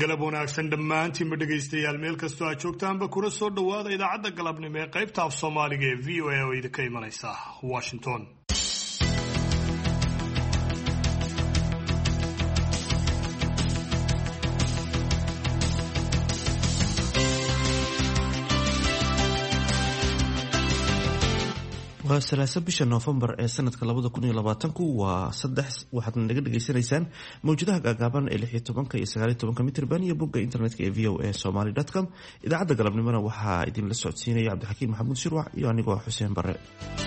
galab wanaagsan dhammaantiinba dhegaystayaal meel kastoo aad joogtaanba kuna soo dhowaada idaacadda galabnimo ee qaybta af soomaaliga ee v o a oo idinka imanaysa Washington. waa 3 bisha November ee sanadka 2020 waa 3 waxaad naga dhageysanaysaan mawjadaha gaagaaban ee 16 iyo 19 mitir baan iyo bogga internetka ee voasomali.com. idaacadda galabnimona waxaa idin la socodsiinaya Cabdixakiin Maxamuud Shirwac iyo anigoo Xuseen Bare.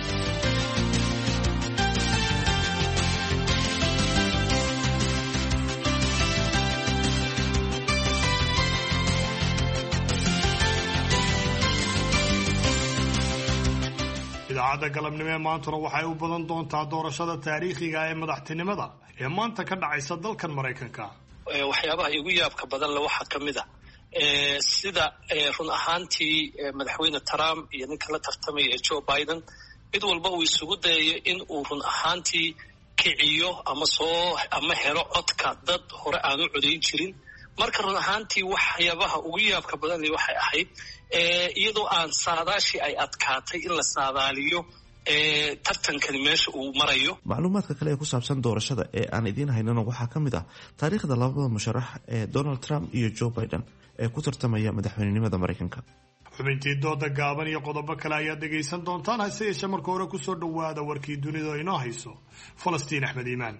idaacadda galabnimo ee maantuna waxay u badan doontaa doorashada taariikhiga ee madaxtinimada ee maanta ka dhacaysa dalkan Mareykanka. waxyaabaha ugu yaabka badan le waxaa ka mid ah sida run ahaantii madaxweyne Trump iyo ninka la tartamaya Joe Biden mid walba uu isugu dayayo in uu run ahaantii kiciyo ama helo codka dad hore aan u codayn jirin. marka run ahaantii waxyaabaha ugu yaabka badan le waxay ahayd iyadoo aan saadaashii ay adkaatay in la saadaaliyo tartankani meesha uu marayo. macluumaadka kale ee ku saabsan doorashada ee aan idiin haynana waxaa ka mid ah taariikhda labada musharax ee Donald Trump iyo Joe Biden ee ku tartamaya madaxweynenimada Mareykanka. xubintii dooda gaaban iyo qodobo kale ayaad dhegaysan doontaan hase yeeshee marka hore ku soo dhowaada warkii dunida inoo hayso Falastiin Axmed Iimaan.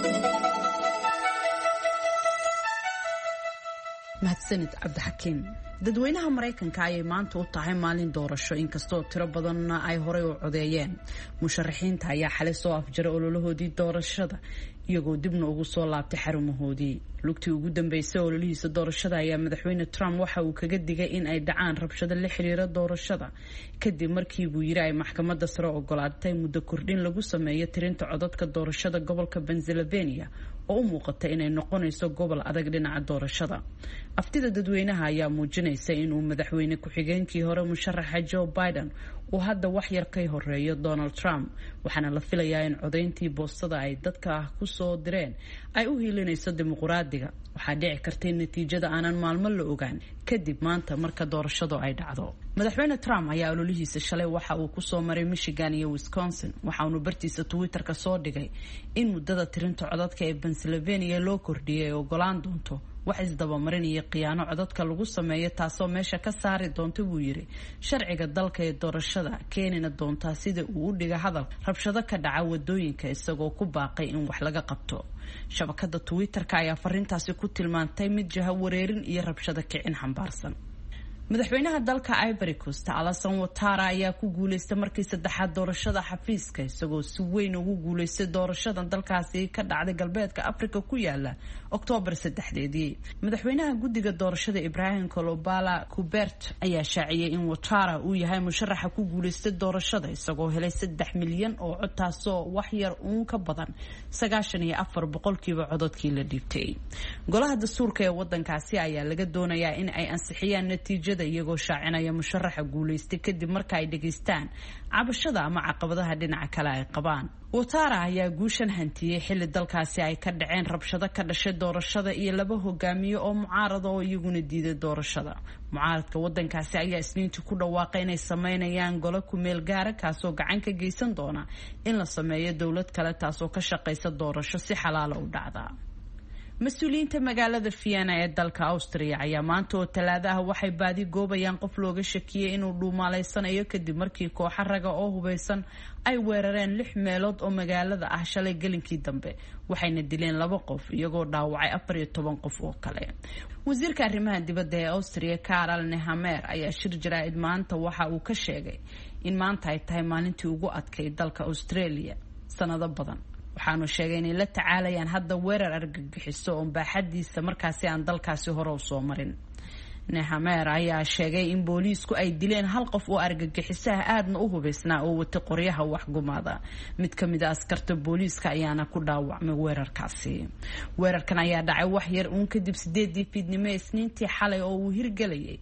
mahadsanid Cabdixakiin. dadweynaha Mareykanka ayay maanta u tahay maalin doorasho inkastoo tiro badanna ay horey u codeeyeen. musharaxiinta ayaa xalay soo afjaray ololahoodii doorashada iyagoo dibna ugu soo laabtay xarumahoodii. lugtii ugu dambeysay ololihiisa doorashada ayaa madaxweyne Trump waxa uu kaga digay in ay dhacaan rabshado la xiriira doorashada kadib markii uu yiri ay maxkamadda sare ogolaatay muddo kordhin lagu sameeyo tirinta codadka doorashada gobolka Pennsylvania oo u muuqatay inay noqonayso gobol adag dhinaca doorashada. aftida dadweynaha ayaa muujinaysa in uu madaxweyne ku-xigeenkii hore musharaxa Joe Biden uu hadda wax yar ka horeeyo Donald Trump waxaana la filayaa in codeyntii boostada ay dadka ku soo direen ay u hiilinayso dimuqraadiga. waxaa dhici karta in natiijada aanan maalmo la ogaan kadib maanta marka doorashadu ay dhacdo. madaxweyne Trump ayaa ololihiisa shalay waxa uu ku soo maray Michigan iyo Wisconsin waxa uu bartiisa Twitter-ka soo dhigay in muddada tirinta codadka ee Pennsylvania loo kordhiyay ay ogolaan doonto wax isdabamarin iyo khiyaano codadka lagu sameeyo taasoo meesha ka saari doonta buu yiri sharciga dalka ee doorashada keenina doonta sida uu u dhiga hadal rabshado ka dhaca wadooyinka isagoo ku baaqay in wax laga qabto. shabakada Twitter-ka ayaa fariintaasi ku tilmaantay mid jaha wareerin iyo rabshado kicin xambaarsan. madaxweynaha dalka Ivory Coast Alassane Ouattara ayaa ku guuleystay markii saddexaad doorashada xafiiska isagoo si weyn ugu guuleystay doorashada dalkaasi ka dhacday galbeedka Afrika ku yaala October 3. madaxweynaha guddiga doorashada Ibrahim Kolobala Kubert ayaa shaaciyay in Ouattara uu yahay musharaxa ku guuleystay doorashada isagoo helay 3 milyan oo cod taasoo wax yar uun ka badan 94% codadkii la dhiibtay. golaha dastuurka ee wadankaasi ayaa laga doonayaa in ay ansixiyaan natiijada iyagoo shaacinaya musharaxa guuleystay kadib marka ay dhageystaan cabashada ama caqabadaha dhinaca kale ay qabaan. Ouattara ayaa guushan hantiyay xilli dalkaasi ay ka dhaceen rabshado ka dhashay doorashada iyo laba hogaamiye oo mucaarada oo iyaguna diiday doorashada. mucaaradka wadankaasi ayaa isniintii ku dhawaaqay inay sameynayaan golo ku meel gaara kaasoo gacan ka geysan doona in la sameeyo dowlad kale taasoo ka shaqeysa doorasho si xalaal u dhacda. mas-uuliyiinta magaalada Vienna ee dalka Austria ayaa maanta oo Talaadaha waxay baadi goobayaan qof looga shakiyay inuu dhuumaaleysanayo kadib markii kooxo raga oo hubeysan ay weerareen 6 meelood oo magaalada ah shalay galinkii dambe waxayna dileen 2 qof iyagoo dhaawacay 14 qof oo kale. wasiirka arrimaha dibadda ee Austria Karl Nehammer ayaa shir jaraa'id maanta waxa uu ka sheegay in maanta ay tahay maalintii ugu adkayd dalka Australia sanado badan. waxaanu sheegay inay la tacaalayaan hadda weerar argagixiso oo baaxadiisa markaasi aan dalkaasi hore u soo marin. Nehammer ayaa sheegay in booliisku ay dileen 1 qof oo argagixisaha aadna u hubeysnaa oo wata qoryaha wax gumaada. mid ka mid ah askarta booliiska ayaana ku dhaawacmay weerarkaasi. weerarkan ayaa dhacay wax yar uun kadib 8 fiidnimo Isniintii xalay oo uu hirgalayay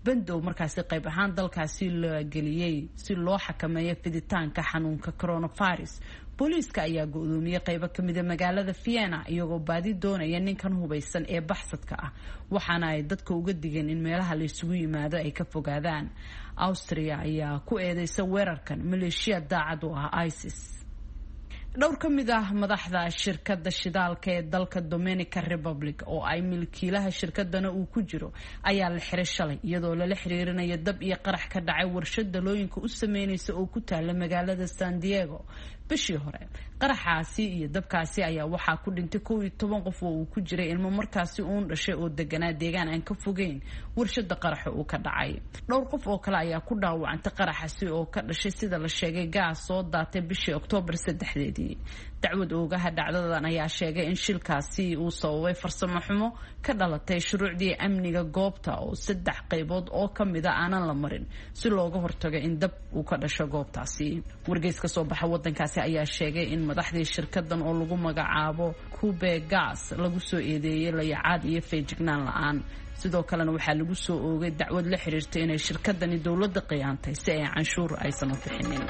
bandow markaasi qayb ahaan dalkaasi la geliyey si loo xakameeyo fiditaanka xanuunka coronavirus. booliiska ayaa go'doomiyey qaybo ka mid ah magaalada Vienna iyagoo baadi doonaya ninkan hubeysan ee baxsadka ah, waxaana ay dadka uga digeen in meelaha la isugu yimaado ay ka fogaadaan. Austria ayaa ku eedeysa weerarkan maleeshiya daacad u ah ISIS. dhowr ka mid ah madaxda shirkadda shidaalka ee dalka Dominican Republic oo ay milkiilaha shirkadana uu ku jiro ayaa la xiray shalay iyadoo lala xiriirinayo dab iyo qarax ka dhacay warshad dalooyinka u sameynaysa oo ku taala magaalada San Diego bishii hore. qaraxaasi iyo dabkaasi ayaa waxaa ku dhintay 11 qof oo uu ku jiray ilmo markaasi uun dhashay oo deganaa deegaan aan ka fogeyn warshada qaraxa uu ka dhacay. dhowr qof oo kale ayaa ku dhaawacantay qaraxaasi oo ka dhashay sida la sheegay gaas soo daatay bishii Oktoobar 3. dacwad oogaha dhacdadan ayaa sheegay in shilkaasi uu sababay farsamo xumo ka dhalatay shuruucdii amniga goobta oo 3 qaybood oo kamid ah aanan la marin si looga hortago in dab uu ka dhasho goobtaasi. wargeyska soo baxa wadankaasi ayaa sheegay in madaxdii shirkadan oo lagu magacaabo Cube Gas lagu soo eedeeyay layacaad iyo feejignaan la'aan. sidoo kalena waxaa lagu soo oogay dacwad la xiriirtay inay shirkadani dowladda qiyaantay si ay canshuur aysan u bixinin.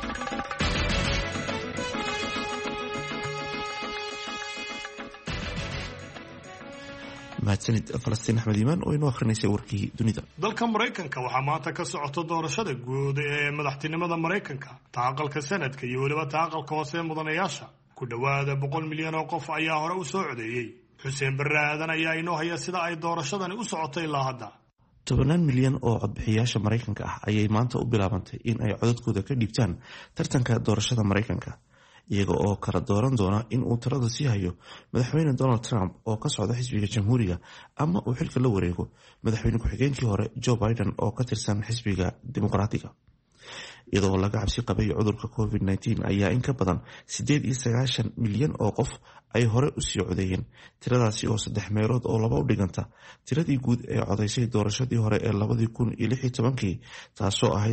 mahadsanid Falastiin Axmed Iimaan oo inoo akhrinaysa warkii dunida. dalka Mareykanka waxaa maanta ka socota doorashada guud ee madaxtinimada Mareykanka, aqalka sanadka iyo waliba aqalka hoose mudanayaasha. ku dhawaada 100 milyan oo qof ayaa hore u soo codeeyay. Xuseen Barre Aadan ayaa inoo haya sida ay doorashadani u socotay ilaa hadda. 10 milyan oo codbixiyaasha Mareykanka ah ayay maanta u bilaabantay in ay codadkooda ka dhibtaan tartanka doorashada Mareykanka, iyaga oo kala dooran doona in uu talada sii hayo madaxweyne Donald Trump oo ka socda xisbiga Jamhuuriga ama uu xilka la wareego madaxweyne ku-xigeenkii hore Joe Biden oo ka tirsan xisbiga Dimuqraadiga. iyadoo laga cabsi qabay cudurka COVID-19 ayaa in ka badan 98 milyan oo qof ay hore u sii codeeyeen, tiradaasi oo 3 meelood oo laba u dhiganta tiradii guud ee codeysay doorashadii hore ee 2016 taasoo ahayd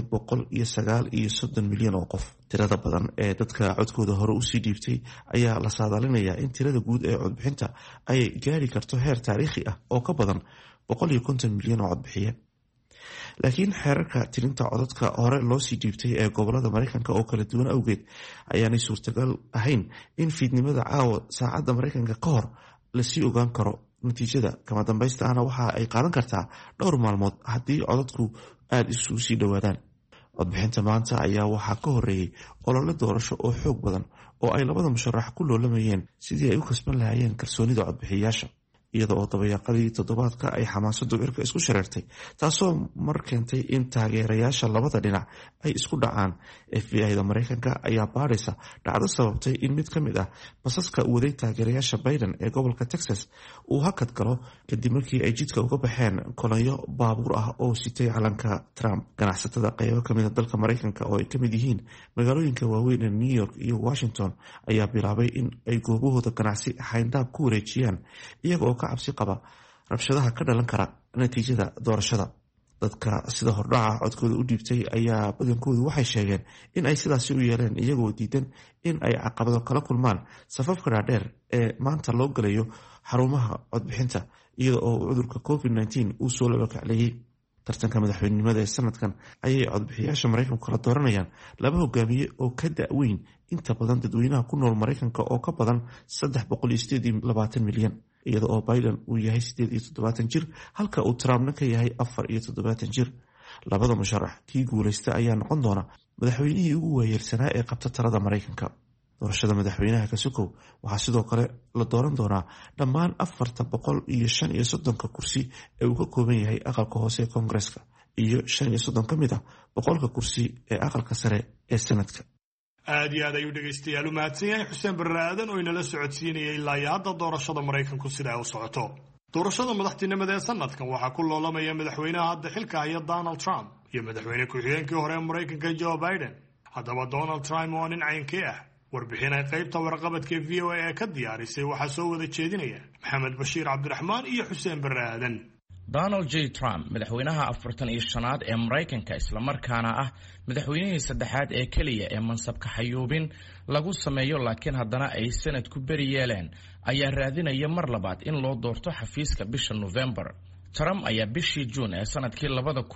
139 milyan oo qof. tirada badan ee dadka codkooda hore u sii dhiibtay ayaa la saadaalinayaa in tirada guud ee codbixinta ay gaari karto heer taariikhi ah oo ka badan 150 milyan oo codbixiye. laakiin xeerarka tirinta codadka hore loo sii dhiibtay ee gobolada Mareykanka oo kala duwan awgeed ayaanay suurtagal ahayn in fiidnimada caawa saacadda Mareykanka ka hor la sii ogaan karo natiijada. kama dambaysta ahna waxa ay qaadan kartaa dhowr maalmood haddii codadku aada isugu sii dhowaadaan. codbixinta maanta ayaa waxaa ka horeeyay olole doorasho oo xoog badan oo ay labada musharax ku loolamayeen sidii ay u kasban lahaayeen kalsoonida codbixiyayaasha, iyada oo dabayaaqadii toddobaadka ay xamaasadu cirka isku shareertay, taasoo mar keentay in taageerayaasha labada dhinac ay isku dhacaan. FBI-da Mareykanka ayaa baadhaysa dhacdo sababtay in mid ka mid ah basaska waday taageerayaasha Biden ee gobolka Texas uu hakad galo kadib markii ay jidka uga baxeen kolonyo baabuur ah oo sitay calanka Trump. ganacsatada qaybo ka mid ah dalka Mareykanka oo ay ka mid yihiin magaalooyinka waaweyn ee New York iyo Washington ayaa bilaabay in ay goobahooda ganacsi xayndaab ku wareejiyaan iyaga oo ka cabsi qaba rabshadaha ka dhalan kara natiijada doorashada. dadka sida hordhaca codkooda u dhiibtay ayaa badankoodu waxay sheegeen in ay sidaasi u yeeleen iyagoo diidan in ay caqabado kala kulmaan safafka dhaadheer ee maanta loo galayo xarumaha codbixinta, iyada oo cudurka COVID-19 uu soo labakacleeyey. tartanka madaxweynenimada ee sanadkan ayay codbixiyaasha Mareykanku kala dooranayaan 2 hogaamiye oo ka da'weyn inta badan dadweynaha ku nool Mareykanka oo ka badan 328 milyan, iyada oo Biden uu yahay 78 jir halka uu Trumpna ka yahay 74 jir. labada musharax kii guuleysta ayaa noqon doona madaxweynihii ugu waayeelsanaa ee qabta talada Mareykanka. doorashada madaxweynaha Kasukow waxaa sidoo kale la dooran doonaa dhammaan 435 kursi ee uu ka kooban yahay aqalka hoose ee Koongareeska iyo 35 ka mid ah 100 kursi ee aqalka sare ee sanadka. aad iyo aad ayuu dhegaystayaal u mahadsan yahay Xuseen Barre Aadan oo inala socodsiinayay ilaa iyo hadda doorashada Mareykanku sida ay u socoto. doorashada madaxtinimada ee sanadkan waxaa ku loolamaya madaxweynaha hadda xilka haya Donald Trump iyo madaxweyne ku-xigeenkii hore ee Mareykanka Joe Biden. haddaba Donald Trump oo nin caynkee ah warbixin ay qaybta warqabadka VOA ee ka diyaarisay waxaa soo wada jeedinaya Maxamed Bashiir Cabdiraxmaan iyo Xuseen Barre Aadan. Donald J. Trump, madaxweynaha 45aad ee Mareykanka isla markaana ah madaxweynihii saddexaad ee kaliya ee mansabka xayuubin lagu sameeyo laakiin haddana ay sanadku beri yeeleen, ayaa raadinaya mar labaad in loo doorto xafiiska bisha November. Trump ayaa bishii Juun ee sanadkii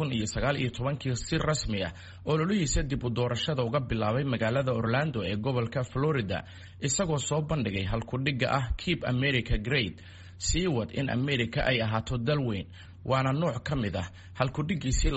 2019 si rasmi ah ololihiisa dib u doorashada uga bilaabay magaalada Orlando ee gobolka Florida isagoo soo bandhigay halkudhigga ah Keep America Great, sii wad in America ay ahaato dal weyn, waana nooc ka mid ah halkudhiggiisii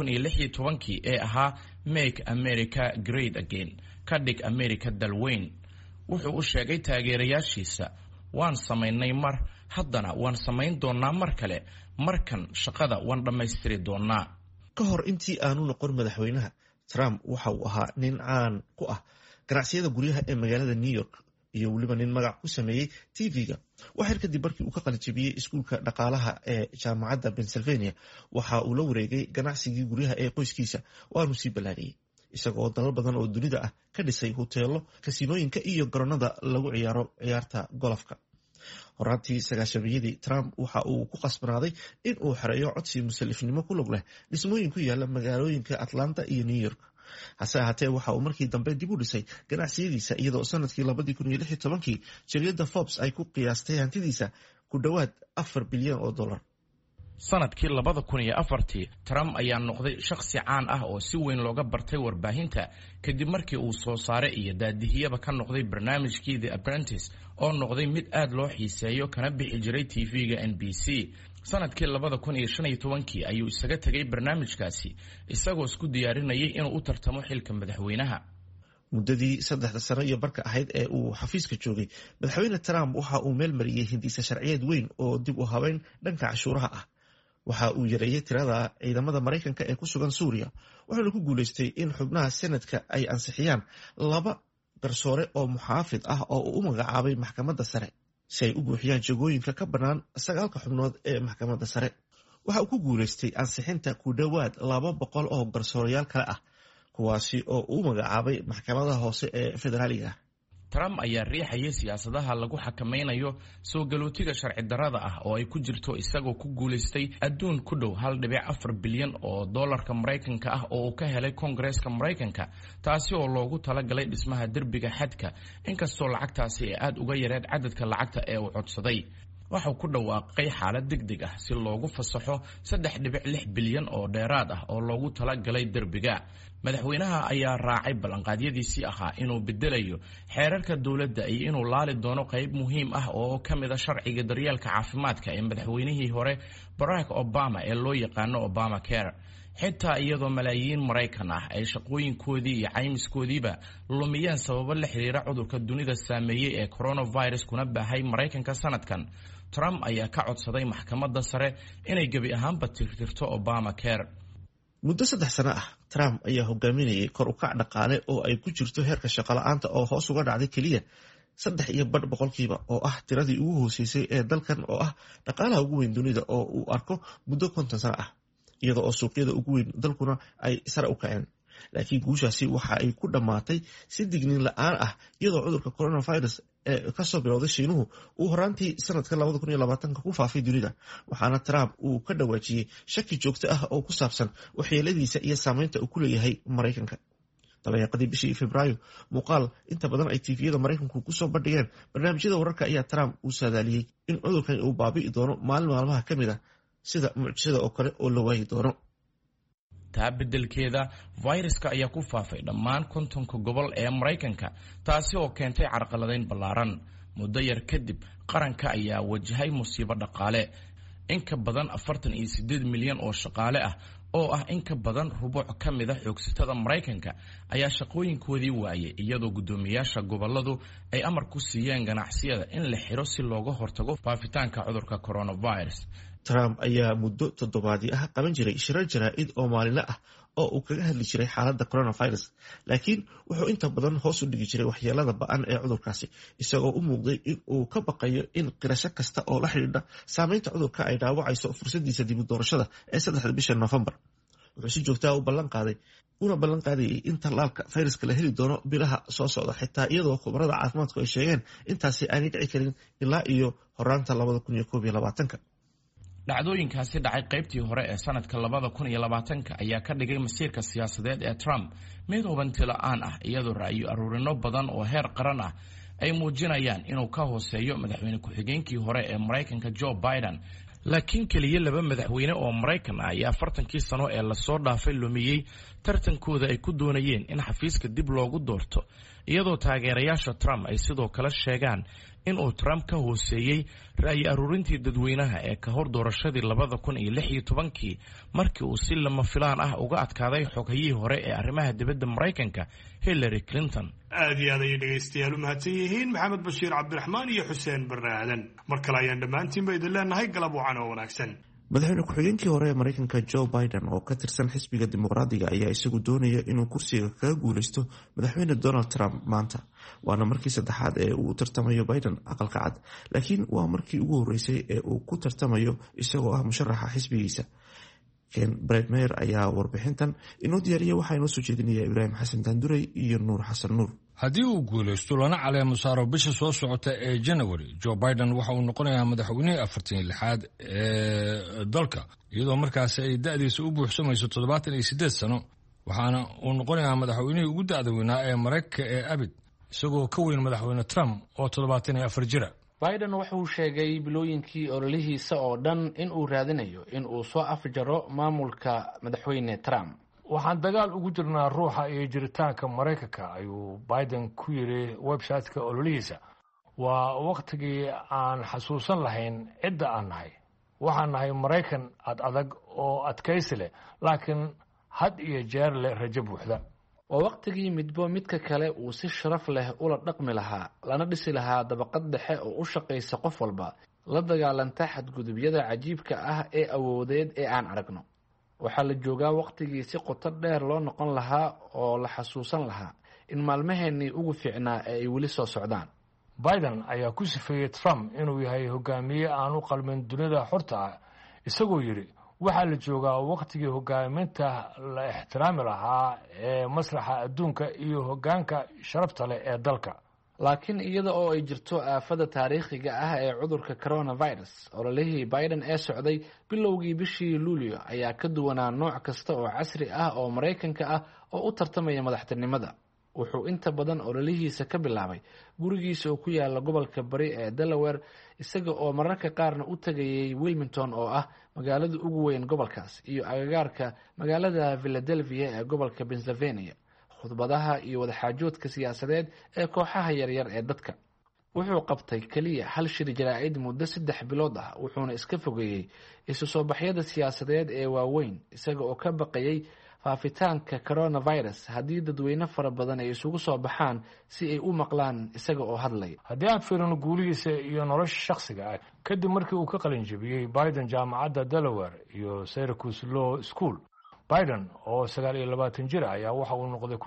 2016 ee ahaa Make America Great Again, ka dhig America dal weyn. Wuxuu u sheegay taageerayaashiisa, waan samaynay mar, haddana waan samayn doonaa mar kale, markan shaqada waan dhammaystiri doonaa. Ka hor intii aanu noqon madaxweynaha, Trump waxa uu ahaa nin caan ku ah ganacsiyada guryaha ee magaalada New York iyo weliba nin magac ku sameeyey TV-ga. Waxyar kadib markii uu ka qalinjabiyey iskuulka dhaqaalaha ee jaamacadda Pennsylvania, waxa uu la wareegay ganacsigii guryaha ee qoyskiisa, waanu sii ballaariyey isagoo dalal badan oo dunida ah ka dhisay hoteelo, kasiinooyinka iyo garoonada lagu ciyaaro ciyaarta golofka. Horaantii 90-yadii, Trump waxa uu ku qasbanaaday in uu xereeyo codsi musalifnimo ku lug leh dhismooyin ku yaala magaalooyinka Atlanta iyo New York. Hase ahaatee, waxa uu markii dambe dib u dhisay ganacsiyadiisa iyadoo sanadkii 2016 jariyadda Forbes ay ku qiyaastay hantidiisa ku dhowaad $4 bilyan. Sanadkii 2004, Trump ayaa noqday shakhsi caan ah oo si weyn looga bartay warbaahinta kadib markii uu soo saare iyo daadihiyaba ka noqday barnaamijkii The Apprentice oo noqday mid aad loo xiiseeyo kana bixi jiray TV-ga NBC. Sanadkii 2015 ayuu isaga tegay barnaamijkaasi isagoo isku diyaarinayay inuu u tartamo xilka madaxweynaha. Muddadii 3 sano iyo barka ahayd ee uu xafiiska joogay, madaxweyne Trump waxa uu meel mariyay hindisa sharciyeed weyn oo dib u habeyn dhanka cashuuraha ah. Waxa uu yareeyay tirada ciidamada Mareykanka ee ku sugan Suuriya, wuxuuna ku guuleystay in xubnaha Senatka ay ansixiyaan 2 garsoore oo muxaafid ah oo uu u magacaabay maxkamadda sare si ay u buuxiyaan jagooyinka ka bannaan 9 xubnood ee maxkamadda sare. Waxa uu ku guuleystay ansixinta ku dhowaad 200 oo garsooreyaal kale ah, kuwaasi oo uu magacaabay maxkamadaha hoose ee federaaliga. Trump ayaa riixayay siyaasadaha lagu xakameynayo soo galootiga sharci darrada ah oo ay ku jirto isagoo ku guuleystay adduun ku dhow $1.4 bilyan oo dollarka Mareykanka ah oo uu ka helay Koongareeska Mareykanka, taasi oo loogu talagalay dhismaha derbiga xadka, inkastoo lacagtaasi ay aad uga yareed cadadka lacagta ee uu codsaday. Waxa uu ku dhawaaqay xaalad degdeg ah si loogu fasaxo $3.6 bilyan oo dheeraad ah oo loogu talagalay derbiga. Madaxweynaha ayaa raacay ballanqaadyadiisii ahaa inuu bedelayo xeerarka dowladda iyo inuu laali doono qayb muhiim ah oo ka mid ah sharciga daryeelka caafimaadka ee madaxweynihii hore Barack Obama ee loo yaqaano Obamacare. Xitaa iyadoo malaayiin Mareykan ah ay shaqooyinkoodii iyo caymiskoodiiba lumiyeen sababo la xiriira cudurka dunida saameeyey ee coronavirus kuna baahay Mareykanka sanadkan, Trump ayaa ka codsaday maxkamadda sare inay gebi ahaanba tirtirto Obamacare. Muddo 3 sano ah, Trump ayaa hogaaminayay kor u kac dhaqaale oo ay ku jirto heerka shaqo la'aanta oo hoos uga dhacday keliya 3.5% oo ah tiradii ugu hooseysay ee dalkan oo ah dhaqaalaha ugu weyn dunida oo uu arko muddo 50 sano ah, iyadoo oo suuqyada ugu weyn dalkuna ay sare u kaceen. Laakiin guushaasi waxa ay ku dhammaatay si digniin la'aan ah iyadoo cudurka coronavirus ee ka soo bilowday Shiinuhu uu horaantii sanadka 2020 ku faafay dunida, waxaana Trump uu ka dhawaajiyey shaki joogto ah oo ku saabsan waxyeeladiisa iyo saameynta uu ku leeyahay Mareykanka. Dabayaaqadii bishii Febraayo, muuqaal inta badan ay TV-yada Mareykanku ku soo bandhigeen barnaamijyada wararka ayaa Trump uu saadaaliyey in cudurkan uu baabi'i doono maalmaha ka mid ah sida mucjisada oo kale oo la waayi doono. taa beddelkeeda fayraska ayaa ku faafay dhammaan 50 gobol ee Mareykanka, taasi oo keentay carqaladayn ballaaran. Muddo yar kadib, qaranka ayaa wajahay musiibo dhaqaale. In ka badan 48 milyan oo shaqaale ah oo ah in ka badan rubuc ka mid ah xoogsatada Mareykanka ayaa shaqooyinkoodii waayay, iyadoo guddoomiyaasha gobolladu ay amar ku siiyeen ganacsiyada in la xiro si looga hortago faafitaanka cudurka coronavirus. Trump ayaa muddo 7 ah qaban jiray shirar jaraa'id oo maalinle ah oo uu kaga hadli jiray xaaladda coronavirus, laakiin wuxuu inta badan hoos u dhigi jiray waxyeelada ba'an ee cudurkaasi, isagoo u muuqday in uu ka baqayo in qirasho kasta oo la xidhiidha saameynta cudurka ay dhaawacayso fursadiisa dib u doorashada ee 3 bisha Noofambar. Wuxuu si joogto ah u ballan qaadayay in tallaalka fayraska la heli doono bilaha soo socda, xitaa iyadoo khubarada caafimaadku ay sheegeen intaasi aanay dhici karin ilaa iyo horaanta 2021. dhacdooyinkaasi dhacay qaybtii hore ee sanadka 2020 ayaa ka dhigay masiirka siyaasadeed ee Trump mid hubanti la'aan ah, iyadoo ra'yi aruurino badan oo heer qaran ah ay muujinayaan inuu ka hooseeyo madaxweyne ku-xigeenkii hore ee Mareykanka Joe Biden. laakiin keliya laba madaxweyne oo Maraykan ah ayaa 40kii sano ee lasoo dhaafay lumiyay tartankooda ay ku doonayeen in xafiiska dib loogu doorto, iyadoo taageerayaasha Trump ay sidoo kale sheegaan in uu Trump ka hooseeyay ra'yi aruurintii dadweynaha ee ka hor doorashadii 2016 markii uu si lama filaan ah uga adkaaday xoghaygii hore ee arrimaha dibadda Maraykanka Hillary Clinton. aad iyo aad ayay dhegaystayaal u mahadsan yihiin Maxamed Bashiir Cabdiraxmaan iyo Xuseen Barre Aadan. mar kale ayaan dhammaantiinba idin leenahay galab wacan oo wanaagsan. madaxweyne ku-xigeenkii hore ee Maraykanka Joe Biden oo ka tirsan xisbiga dimuqraadiga ayaa isagu doonaya inuu kursiga kaga guuleysto madaxweyne Donald Trump maanta. waana markii saddexaad ee uu tartamayo Biden aqalka cad, laakiin waa markii ugu horeysay ee uu ku tartamayo isagoo ah musharaxa xisbigiisa. Ken Bredmeyer ayaa warbixintan inoo diyaariyay, waxaa inoo soo jeedinaya Ibraahim Xasan Daandurey iyo Nuur Xasan Nuur. haddii uu guulaysto lana caleemo saaro bisha soo socota ee January, Joe Biden waxa uu noqonayaa madaxweynihii 46aad ee dalka, iyadoo markaasi ay da'diisa u buuxsamayso 78 sano, waxaana uu noqonayaa madaxweynihii ugu da'da weynaa ee Maraykanka ee abid, isagoo ka weyn madaxweyne Trump oo 74 jira. Biden wuxuu sheegay bilooyinkii ololihiisa oo dhan in uu raadinayo in uu soo afjaro maamulka madaxweyne Trump. waxaan dagaal ugu jirnaa ruuxa iyo jiritaanka Maraykanka, ayuu Biden ku yiri website-ka ololihiisa. waa waqtigii aan xasuusan lahayn cidda aan nahay. waxaan nahay Maraykan adag oo adkaysi leh, laakiin had iyo jeer leh rajo buuxda. waa waqtigii midba midka kale uu si sharaf leh ula dhaqmi lahaa, lana dhisi lahaa dabaqad dhexe oo u shaqaysa qof walba, la dagaalanta xadgudubyada cajiibka ah ee awoodeed ee aan aragno. waxaa la joogaa waqtigii si qoto dheer loo noqon lahaa oo la xasuusan lahaa in maalmaheennii ugu fiicnaa ee ay weli soo socdaan. Biden ayaa ku sifeeyey Trump inuu yahay hogaamiye aan u qalmin dunida xorta ah, isagoo yiri waxaa la joogaa waqtigii hogaaminta la ixtiraami lahaa ee masraxa adduunka iyo hoggaanka sharafta leh ee dalka. laakiin iyada oo ay jirto aafada taariikhiga ah ee cudurka coronavirus, ololihii Biden ee socday bilowgii bishii Luulyo ayaa ka duwanaa nooc kasta oo casri ah oo Maraykanka ah oo u tartamaya madaxtinimada. wuxuu inta badan ololihiisa ka bilaabay gurigiisa oo ku yaala gobolka bari ee Delaware, isaga oo mararka qaarna u tagayay Wilmington oo ah magaalada ugu weyn gobolkaas, iyo agagaarka magaalada Philadelphia ee gobolka Pennsylvania. khudbadaha iyo wadaxaajoodka siyaasadeed ee kooxaha yaryar ee dadka. wuxuu qabtay kaliya hal shir jaraa'id muddo 3 bilood ah, wuxuuna iska fogeeyey isu soo baxyada siyaasadeed ee waaweyn, isaga oo ka baqayay faafitaanka coronavirus haddii dadweyne fara badan ay isugu soo baxaan si ay u maqlaan isaga oo hadlaya. haddii aan fiirino guulihiisa iyo nolosha shakhsiga ah, kadib markii uu ka qalin jebiyey Biden jaamacadda Delaware iyo Syracuse Law School, Biden oo 29 jir ayaa waxa uu noqday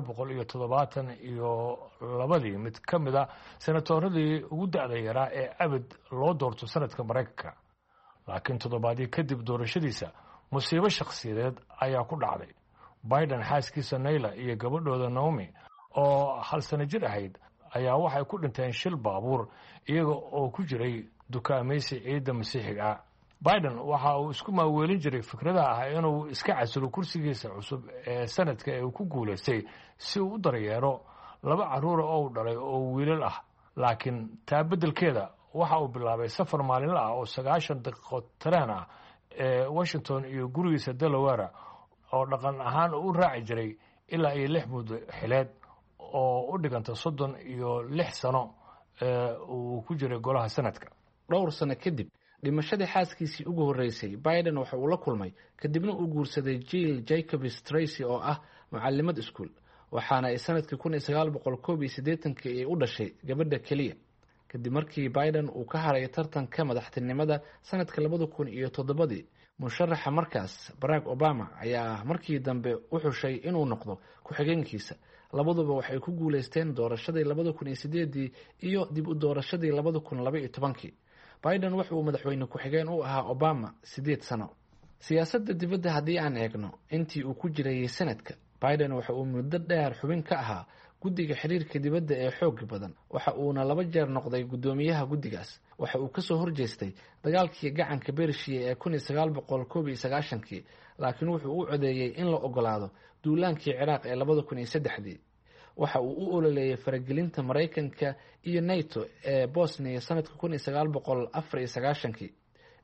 1972 mid ka mid ah senatoradii ugu da'da yaraa ee abid loo doorto sanadka Maraykanka. laakiin toddobaadii kadib doorashadiisa, musiibo shakhsiyadeed ayaa ku dhacday. Biden xaaskiisa Nayla iyo gabadhooda Naomi oo 1 sano jir ahayd ayaa waxay ku dhinteen shil baabuur iyaga oo ku jiray dukaamaysi ciidda masiixiga ah. Biden waxa uu isku maaweelin jiray fikrada ah inuu iska casilo kursigiisa cusub ee sanadka ee uu ku guuleystay si uu u daryeero 2 carruur oo uu dhalay oo wiilal ah. laakiin taa beddelkeeda waxa uu bilaabay safar maalinle ah oo 90 daqiiqo tareen ah ee Washington iyo gurigiisa Delaware oo dhaqan ahaan u raaci jiray ilaa 6 muddo xileed oo u dhiganta 36 sano uu ku jiray golaha sanadka. dhowr sano kadib dhimashadii xaaskiisii ugu horeysay, Biden waxa uu la kulmay kadibna uu guursaday Jill Jacobs Tracy oo ah macallimad iskuul, waxaana ay sanadkii 1981 ay u dhashay gabadha kaliya. kadib markii Biden uu ka haray tartanka madaxtinimada sanadka 2007, musharaxa markaas Barack Obama ayaa markii dambe u xushay inuu noqdo ku-xigeenkiisa. labaduba waxay ku guuleysteen doorashadii 2008 iyo dib u doorashadii 2012. Biden wuxuu madaxweyne ku-xigeen u ahaa Obama 8 sano. siyaasadda dibadda haddii aan eegno, intii uu ku jiray sanadka, Biden waxa uu muddo dheer xubin ka ahaa guddiga xiriirka dibadda ee xoog badan, waxa uuna 2 jeer noqday guddoomiyaha guddigaas. waxa uu ka soo horjeestay dagaalkii gacanka Bershiya ee 1991, laakiin wuxuu u codeeyay in la ogolaado duulaankii Ciraaq ee 2003. waxa uu u ololeeyay faragelinta Maraykanka iyo NATO ee Bosnia sanadka 1994.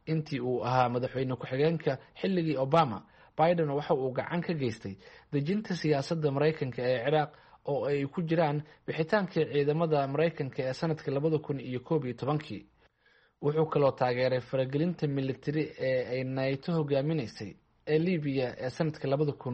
intii uu ahaa madaxweyne ku-xigeenka xilligii Obama, Biden waxa uu gacan ka geystay dejinta siyaasadda Mareykanka ee Ciraaq oo ay ku jiraan bixitaankii ciidamada Mareykanka ee sanadkii 2011. Wuxuu kaloo taageeray faragelinta militari ee ay NATO hogaaminaysay ee Liibiya ee sanadkii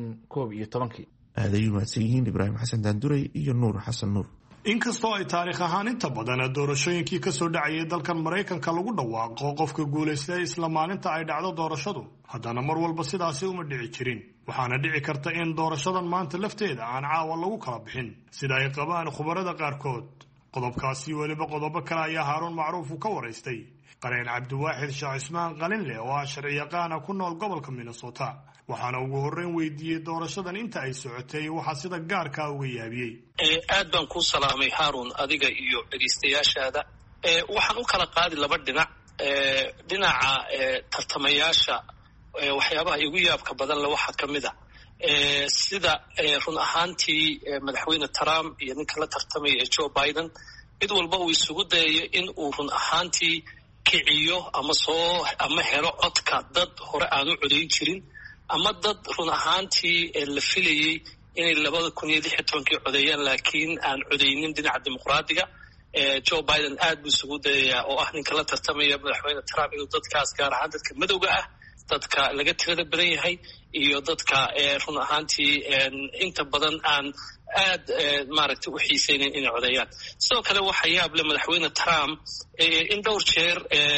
2011. aad ayuu mahadsan yihiin Ibraahim Xasan Daanduray iyo Nuur Xasan Nuur. inkastoo ay taariikh ahaan inta badan doorashooyinkii kasoo dhacayay dalkan Mareykanka lagu dhawaaqo qofka guuleystay isla maalinta ay dhacdo doorashadu, haddana mar walba sidaasi uma dhici jirin. waxaana dhici karta in doorashadan maanta lafteeda aan caawa lagu kala bixin sida ay qabaan khubarada qaarkood. qodobkaasi weliba qodobo kale ayaa Haaruun Macruuf uu ka waraystay qareen Cabdiwaaxid Sheekh Cismaan Qalinle oo ah sharci yaqaan ku nool gobolka Minnesota. waxaana ugu horreyn weydiiyey doorashadan inta ay socotay waxa sida gaarka uga yaabiyey. aad baan ku salaamay Haaruun, adiga iyo dhageystayaashaada. waxaan u kala qaadi laba dhinac. dhinaca tartamayaasha waxyaabaha igu yaabka badan le waxaa ka mid ah sida run ahaantii madaxweyne Trump iyo ninka la tartamaya ee Joe Biden mid walba uu isugu dayayo in uu run ahaantii kiciyo ama helo codka dad hore aan u codayn jirin, ama dad run ahaantii la filayay inay 2016 codeeyaan laakiin aan codeynin dhinaca dimuqraadiga. Joe Biden aad buu isugu dayayaa oo ah ninka la tartamaya madaxweyne Trump inuu dadkaas gaar ahaan dadka madowga ah, dadka laga tirada badan yahay iyo dadka run ahaantii inta badan aan aad maaragtay u xiiseynin inay codeeyaan. sidoo kale waxa yaab leh madaxweyne Trump in dhowr jeer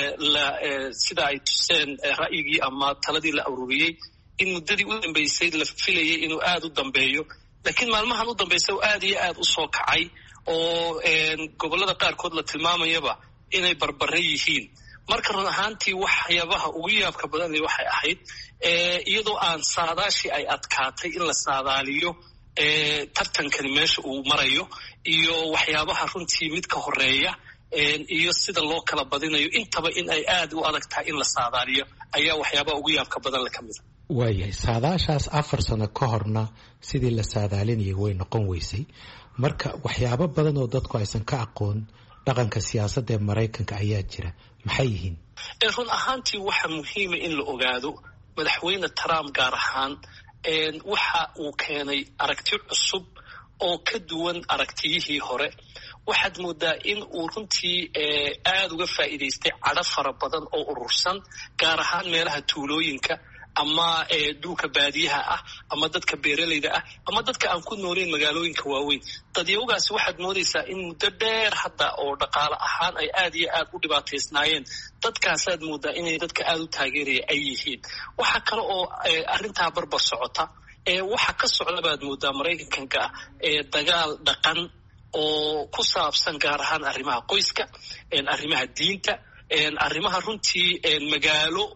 sida ay tuseen ra'yigii ama taladii la ururiyey in muddadii u dambeysay la filayay inuu aad u dambeeyo, laakiin maalmahan u dambeysay aad iyo aad u soo kacay oo gobollada qaarkood la tilmaamayaba inay barbare yihiin. marka run ahaantii waxyaabaha ugu yaabka badan waxay ahayd iyadoo aan saadaashii ay adkaatay in la saadaaliyo tartankani meesha uu marayo iyo waxyaabaha runtii mid ka horeeya iyo sida loo kala badinayo intaba in ay aad u adag tahay in la saadaaliyo ayaa waxyaabaha ugu yaabka badan le ka mid a. waayahay saadaashaas 4 sano ka horna sidii la saadaalinayay way noqon weysay. marka waxyaabo badan oo dadku aysan ka aqoon dhaqanka siyaasadda ee Mareykanka ayaa jira, maxay yihiin? run ahaantii waxa muhiima in la ogaado madaxweyne Trump gaar ahaan waxa uu keenay aragti cusub oo ka duwan aragtiyihii hore. waxaad moodaa in uu runtii aad uga faa'iidaystay cadho fara badan oo urursan gaar ahaan meelaha tuulooyinka ama dhulka baadiyaha ah ama dadka beeralayda ah ama dadka aan ku noolayn magaalooyinka waaweyn. dadyawgaasi waxaad moodaysaa in muddo dheer hadda oo dhaqaale ahaan ay aad iyo aad u dhibaataysnaayeen. dadkaasaad moodaa inay dadka aad u taageeraya ay yihiin. waxa kale oo arrintaa barbar socota waxa ka socda baad moodaa Mareykanka dagaal dhaqan oo ku saabsan gaar ahaan arrimaha qoyska, arrimaha diinta, arrimaha runtii magaalo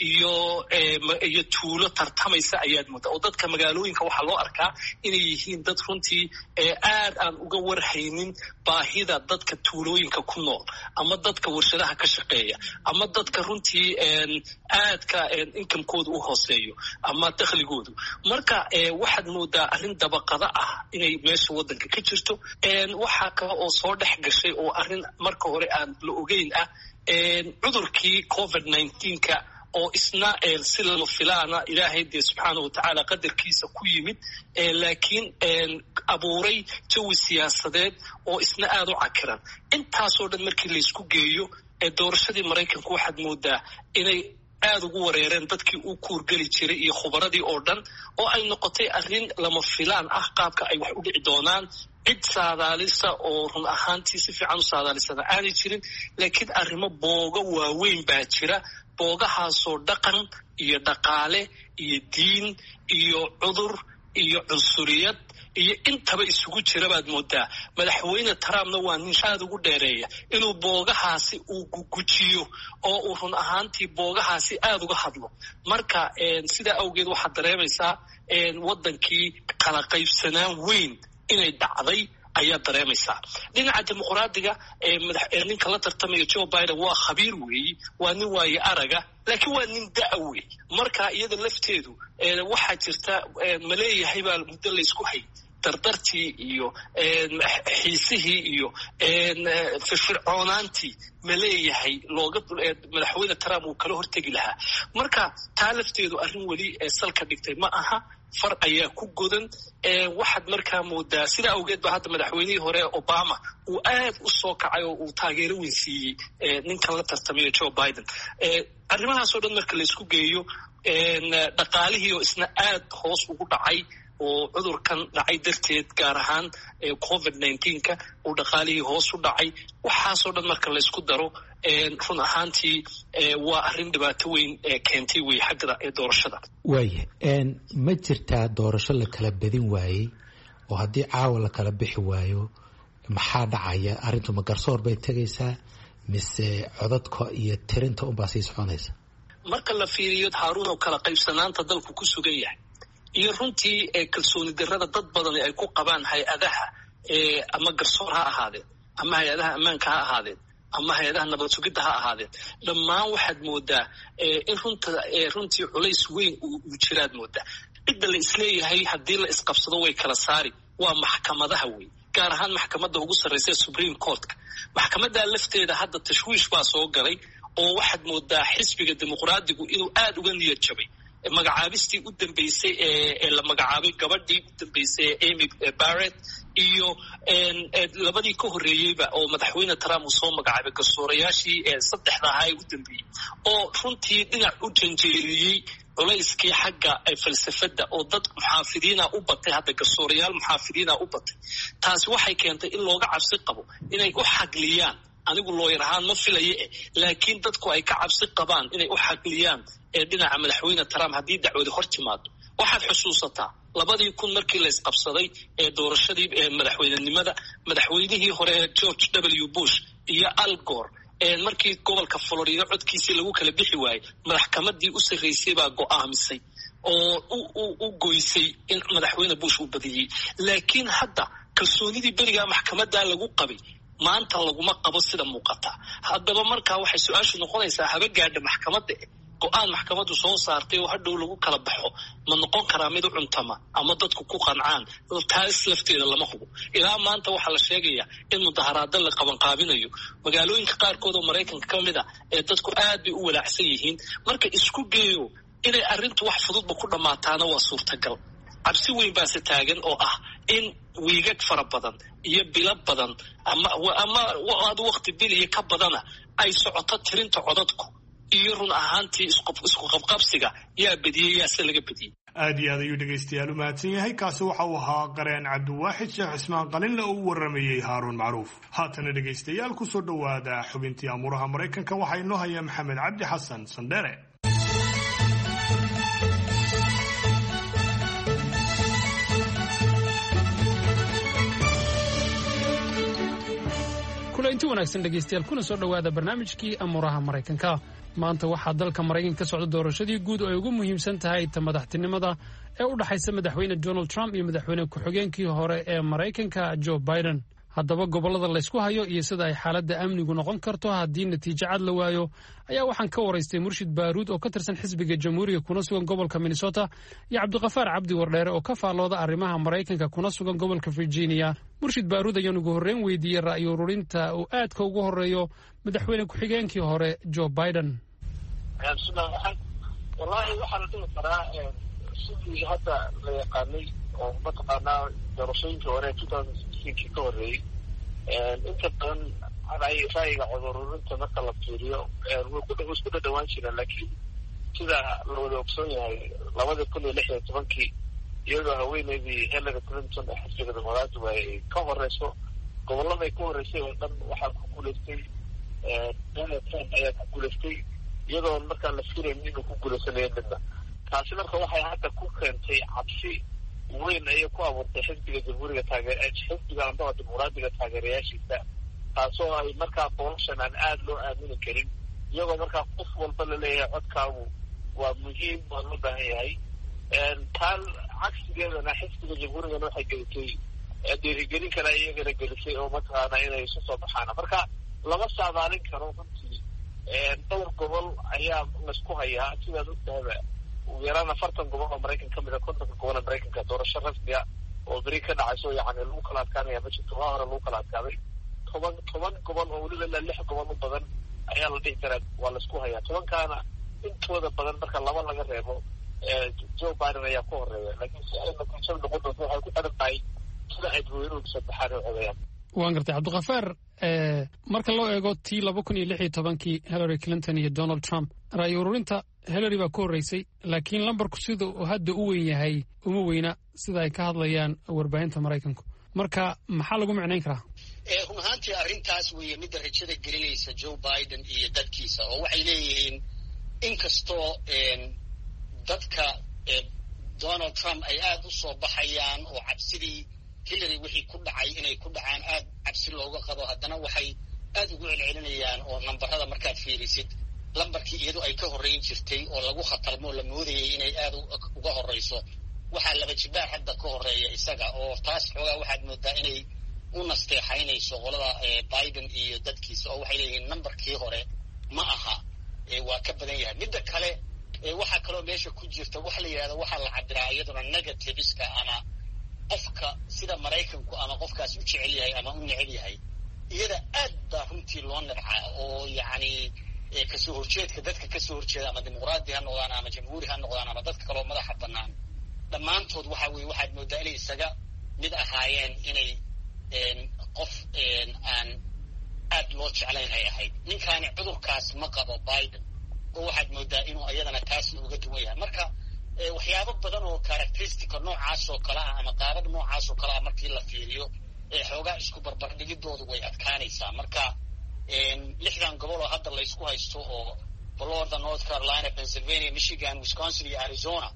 iyo tuulo tartamaysa ayaad moodaa. oo dadka magaalooyinka waxaa loo arkaa inay yihiin dad runtii aad aan uga warhaynin baahida dadka tuulooyinka ku nool ama dadka warshadaha ka shaqeeya ama dadka runtii aadka inkamkooda u hooseeyo ama dakhligoodu. marka waxaad moodaa arrin dabaqada ah inay meesha waddanka ka jirto. waxaa kale oo soo dhex gashay oo arrin marka hore aan la ogeyn ah cudurkii COVID-19-ka oo isna si lama filaana ilaahay dee subxaanahu watacaala qadarkiisa ku yimid laakiin abuuray jawi siyaasadeed oo isna aad u cakiran. intaasoo dhan markii laysku geeyo doorashadii Mareykanku waxaad moodaa inay aad ugu wareereen dadkii u kuurgeli jiray iyo khubaradii oo dhan oo ay noqotay arrin lama filaan ah qaabka ay wax u dhici doonaan. cid saadaalisa oo run ahaantii si fiican u saadaalisana aanay jirin, laakiin arrimo booga waaweyn baa jira. boogahaasoo dhaqan iyo dhaqaale iyo diin iyo cudur iyo cunsuriyad iyo intaba isugu jira baad moodaa. madaxweyne Trumpna waa nin aad ugu dheereeya inuu boogahaasi uu gujiyo oo uu run ahaantii boogahaasi aad uga hadlo. marka sidaa awgeed waxaad dareemaysaa waddankii kala qaybsanaan weyn inay dhacday ayaa dareemaysaa. dhinaca dimuqraadiga ninka la tartamaya Joe Biden waa khabiir weeyi, waa nin waaye araga, laakiin waa nin da' weey. marka iyada lafteedu waxaa jirta maleeyahay baa muddo laysku hay dardartii iyo xiisihii iyo firfircoonaantii ma leeyahay madaxweyne Trump uu kala hortegi lahaa. Marka taa lafteedu arrin weli salka dhigtay ma aha, far ayaa ku godan. Waxaad markaa moodaa sida awgeed ba hadda madaxweynihii hore Obama uu aad u soo kacay oo uu taageero weyn siiyey ninkan la tartamaya Joe Biden. Arrimahaasoo dhan marka la isku geeyo dhaqaalihii oo isna aad hoos ugu dhacay oo cudurkan dhacay darteed gaar ahaan COVID-19-ka uu dhaqaalihii hoos u dhacay, waxaasoo dhan marka la isku daro run ahaantii waa arrin dhibaato weyn keentay wey xagga doorashada. waaya ma jirtaa doorasho la kala badin waayey oo haddii caawa la kala bixi waayo maxaa dhacaya? arrintu ma garsoor bay tegaysaa mise codadka iyo tirinta unbaa sii soconaysa? marka la fiiriyo Haaruun oo kala qaybsanaanta dalku ku sugan yahay iyo runtii kalsooni darrada dad badan ay ku qabaan hay-adaha ama garsoor ha ahaadeen ama hay-adaha ammaanka ha ahaadeen ama hay-adaha nabad sugidda ha ahaadeen, dhammaan waxaad moodaa in runtii culays weyn uu jiraad moodaa. cidda la isleeyahay haddii la isqabsado way kala saari waa maxkamadaha wey, gaar ahaan maxkamadda ugu sarreysa Supreme Court-ka. maxkamadda lafteeda hadda tashwiish baa soo galay oo waxaad moodaa xisbiga dimuqraadigu inuu aad uga niyad jabay magacaabistii u dambeysay ee la magacaabay gabadhii u dambeysay Amy Barrett iyo labadii ka horreeyeyba oo madaxweyne Trump uu soo magacaabay garsoorayaashii saddexda ahaa ee u dambeeyey oo runtii dhinac u janjeeriyey culayskii xagga falsafadda oo dad muxaafidiina u batay, hadda garsoorayaal muxaafidiina u batay. taasi waxay keentay in looga cabsi qabo inay u xagliyaan, anigu looyar ahaan ma filaye laakiin dadku ay ka cabsi qabaan inay u xagliyaan dhinaca madaxweyne Trump haddii dacwadi hor timaado. waxaad xusuusataa 2000 markii la isqabsaday doorashadii madaxweynenimada madaxweynihii hore George W. Bush iyo Al Gore markii gobolka Florida codkiisii lagu kala bixi waayey, maxkamaddii u sarreysay baa go'aamisay oo u goysay in madaxweyne Bush uu badiyey. laakiin hadda kalsoonidii berigaa maxkamadda lagu qabay maanta laguma qabo sida muuqata. haddaba markaa waxay su-aashu noqonaysaa haba gaadha maxkamadda go-aan maxkamaddu soo saartay oo hadhow lagu kala baxo ma noqon karaa mid u cuntama ama dadku ku qancaan? taas lafteeda lama hubo. ilaa maanta waxaa la sheegayaa in mudaharaado la qabanqaabinayo magaalooyinka qaarkood oo Maraykanka ka mid a dadku aad bay u walaacsan yihiin. marka isku geeyo inay arrintu wax fududba ku dhammaataana waa suurtagal. cabsi weyn baase taagan oo ah in wiigag fara badan iyo bilo badan ama waqti bil iyo ka badana ay socoto tirinta codadku iyo run ahaantii isku qabqabsiga yaa badiyey yaase laga badiyey. aad iyo aad ayuu dhegaystayaal u mahadsan yahay. kaasi waxa uu ahaa qareen cabdiwaaxid sheekh cismaan qalinle oo u waramayey haaruun macruuf. haatana dhegaystayaal kusoo dhowaada xubintii amuuraha Maraykanka. waxaa inoo haya maxamed cabdi xasan sandhere. inti wanaagsan dhegaystayaal kuna soo dhowaada barnaamijkii amuuraha Maraykanka. maanta waxaa dalka Maraykanka ka socda doorashadii guud oo ay ugu muhiimsan tahay ta madaxtinimada ee u dhaxaysa madaxweyne Donald Trump iyo madaxweyne ku-xigeenkii hore ee Maraykanka Joe Biden. haddaba gobollada la isku hayo iyo sida ay xaaladda amnigu noqon karto haddii natiijo cad la waayo ayaa waxaan ka waraystay Murshid Baaruud oo ka tirsan xisbiga Jamhuuriga kuna sugan gobolka Minnesota iyo Cabdiqafaar Cabdi Wardheere oo ka faallooda arrimaha Maraykanka kuna sugan gobolka Virginia. Murshid Baaruud ayaan ugu horreyn weydiiyey ra'yi ururinta uu aadka ugu horeeyo madaxweyne ku-xigeenkii hore Joe Biden. wallahi waxaan dhihi karaa sidii hadda la yaqaanay oo mataqaanaa doorashooyinkii hore 2016 ka horreeyey inta badan ra'yiga codurrurinta marka la fiiriyo way isku dhadhawaan jireen, laakiin sida la wada ogsoon yahay 2016 iyadoo haweeneydii Hillary Clinton ee xisbiga dimuqraadiga ay ka horeyso gobolladay ka horeysay oo dhan waxaa ku guulaystay Donald Trump ayaa ku guulaystay iyadoo markaa la filayn inuu ku guulaysanayo midna. taasi marka waxay hadda ku keentay cabsi weyn ayay ku abuurtay xisbiga jamhuuriga xisbiga andaba dimuqraadiga taageerayaashiisa, taasoo ay markaa doorashan aan aad loo aamini karin, iyagoo markaa qof walba la leeyahay codkaagu waa muhiim, waa loo baahan yahay. taan cagsigeedana xisbiga jamhuurigana waxay gelisay dhiirigelin kale iyagana gelisay oo mataqaana inay isu soo baxaan. marka lama saadaalin karo runtii. dhowr gobol ayaa laisku hayaa sidaad ogtahaba ugu yaraan 40 gobol oo Maraykan ka mid ah 50 gobol oo Maraykanka doorasho rasmiya oo beri ka dhacayso yani lagu kala adkaanaya ma jirto. waa hore lagu kala adkaaday toban gobol oo weliba ilaa 6 gobol u badan ayaa la dhihi karaa waa laisku hayaa. 10kaana intooda badan marka 2 laga reebo Joe Biden ayaa ku horeeya, laakiin si ay natiijada noqon doonto waxay ku xiran tahay sida ay dadweynuhu saddexaad u codeeyaan. waan gartay cabdiqafaar, marka loo eego tii 2016 Hillary Clinton iyo Donald Trump, ra'yi ururinta Hillary baa ku horreysay, laakiin lambarku sida uu hadda u weyn yahay uma weyna sida ay ka hadlayaan warbaahinta Maraykanku. marka maxaa lagu macnayn karaa? run ahaantii arrintaas weeye midda rajada gelinaysa Joe Biden iyo dadkiisa, oo waxay leeyihiin inkastoo dadka Donald Trump ay aad u soo baxayaan oo cabsidii Hillary wixii ku dhacay inay ku dhacaan aad cabsi looga qabo, haddana waxay aad ugu celcelinayaan oo nambarada markaad fiirisid lambarkii iyadu ay ka horreyn jirtay oo lagu khatarmo la moodayay inay aad uga horreyso waxaa 2 jibaar hadda ka horreeya isaga, oo taas xoogaa waxaad moodaa inay u nasteexaynayso qolada Biden iyo dadkiisa, oo waxay leeyihiin nambarkii hore ma aha, waa ka badan yahay. midda kale waxaa kaloo meesha ku jirta wax la yidhahdo waxaa la cabiraa iyaduna negativeska ama qofka sida Maraykanku ama qofkaas u jecel yahay ama u neceb yahay. iyada aad baa runtii loo nabcaa oo yacni kasoo horjeedka dadka kasoo horjeeda ama dimuqraadi ha noqdaan ama jamhuuri ha noqdaan ama dadka kaloo madaxa bannaan dhammaantood waxa weeye waxaad moodaa inay isaga mid ahaayeen inay qof aan aad loo jeclayn ay ahayd. ninkaani cudurkaas ma qabo Biden, oo waxaad moodaa inuu iyadana taasna uga duwan yahay. marka waxyaabo badan oo characteristica noocaas oo kale ah ama qaabab noocaas oo kale ah markii la fiiriyo xoogaa isku barbardhigidoodu way adkaanaysaa. marka 6 gobol oo hadda laysku haysto oo Florida, North Carolina, Pennsylvania, Michigan, Wisconsin iyo Arizona,